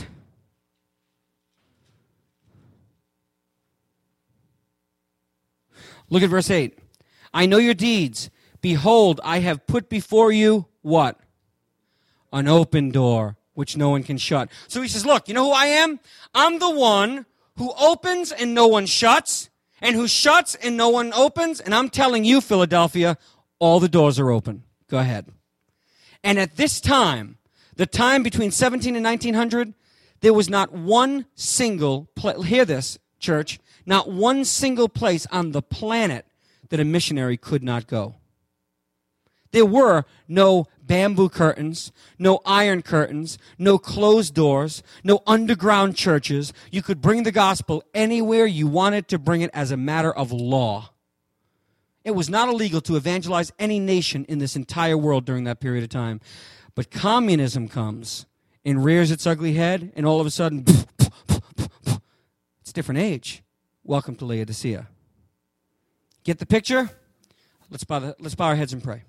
Look at verse eight. I know your deeds. Behold, I have put before you, what? An open door, which no one can shut. So he says, look, you know who I am? I'm the one who opens and no one shuts, and who shuts and no one opens. And I'm telling you, Philadelphia, all the doors are open. Go ahead. And at this time, the time between seventeen and nineteen hundred, there was not one single, pla- hear this, church, not one single place on the planet that a missionary could not go. There were no bamboo curtains, no iron curtains, no closed doors, no underground churches. You could bring the gospel anywhere you wanted to bring it as a matter of law. It was not illegal to evangelize any nation in this entire world during that period of time. But communism comes and rears its ugly head, and all of a sudden, it's a different age. Welcome to Laodicea. Get the picture? Let's bow, the, let's bow our heads and pray.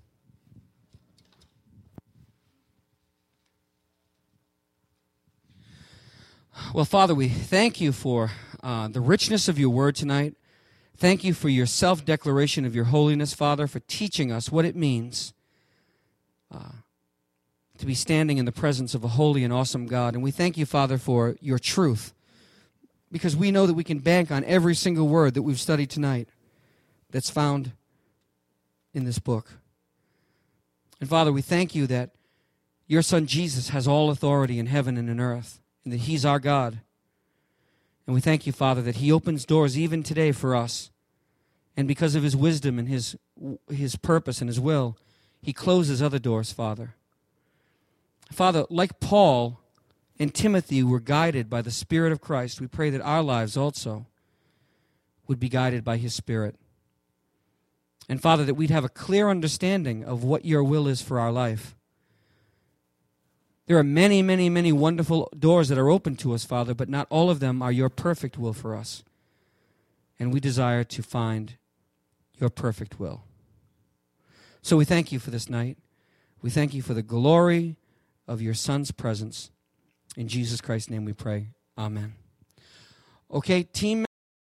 Well, Father, we thank you for uh, the richness of your word tonight. Thank you for your self-declaration of your holiness, Father, for teaching us what it means uh, to be standing in the presence of a holy and awesome God. And we thank you, Father, for your truth, because we know that we can bank on every single word that we've studied tonight that's found in this book. And Father, we thank you that your Son Jesus has all authority in heaven and in earth, and that he's our God. And we thank you, Father, that he opens doors even today for us. And because of his wisdom and his, his purpose and his will, he closes other doors, Father. Father, like Paul and Timothy were guided by the Spirit of Christ, we pray that our lives also would be guided by his Spirit. And Father, that we'd have a clear understanding of what your will is for our life. There are many, many, many wonderful doors that are open to us, Father, but not all of them are your perfect will for us. And we desire to find your perfect will. So we thank you for this night. We thank you for the glory of your Son's presence. In Jesus Christ's name we pray. Amen. Okay, team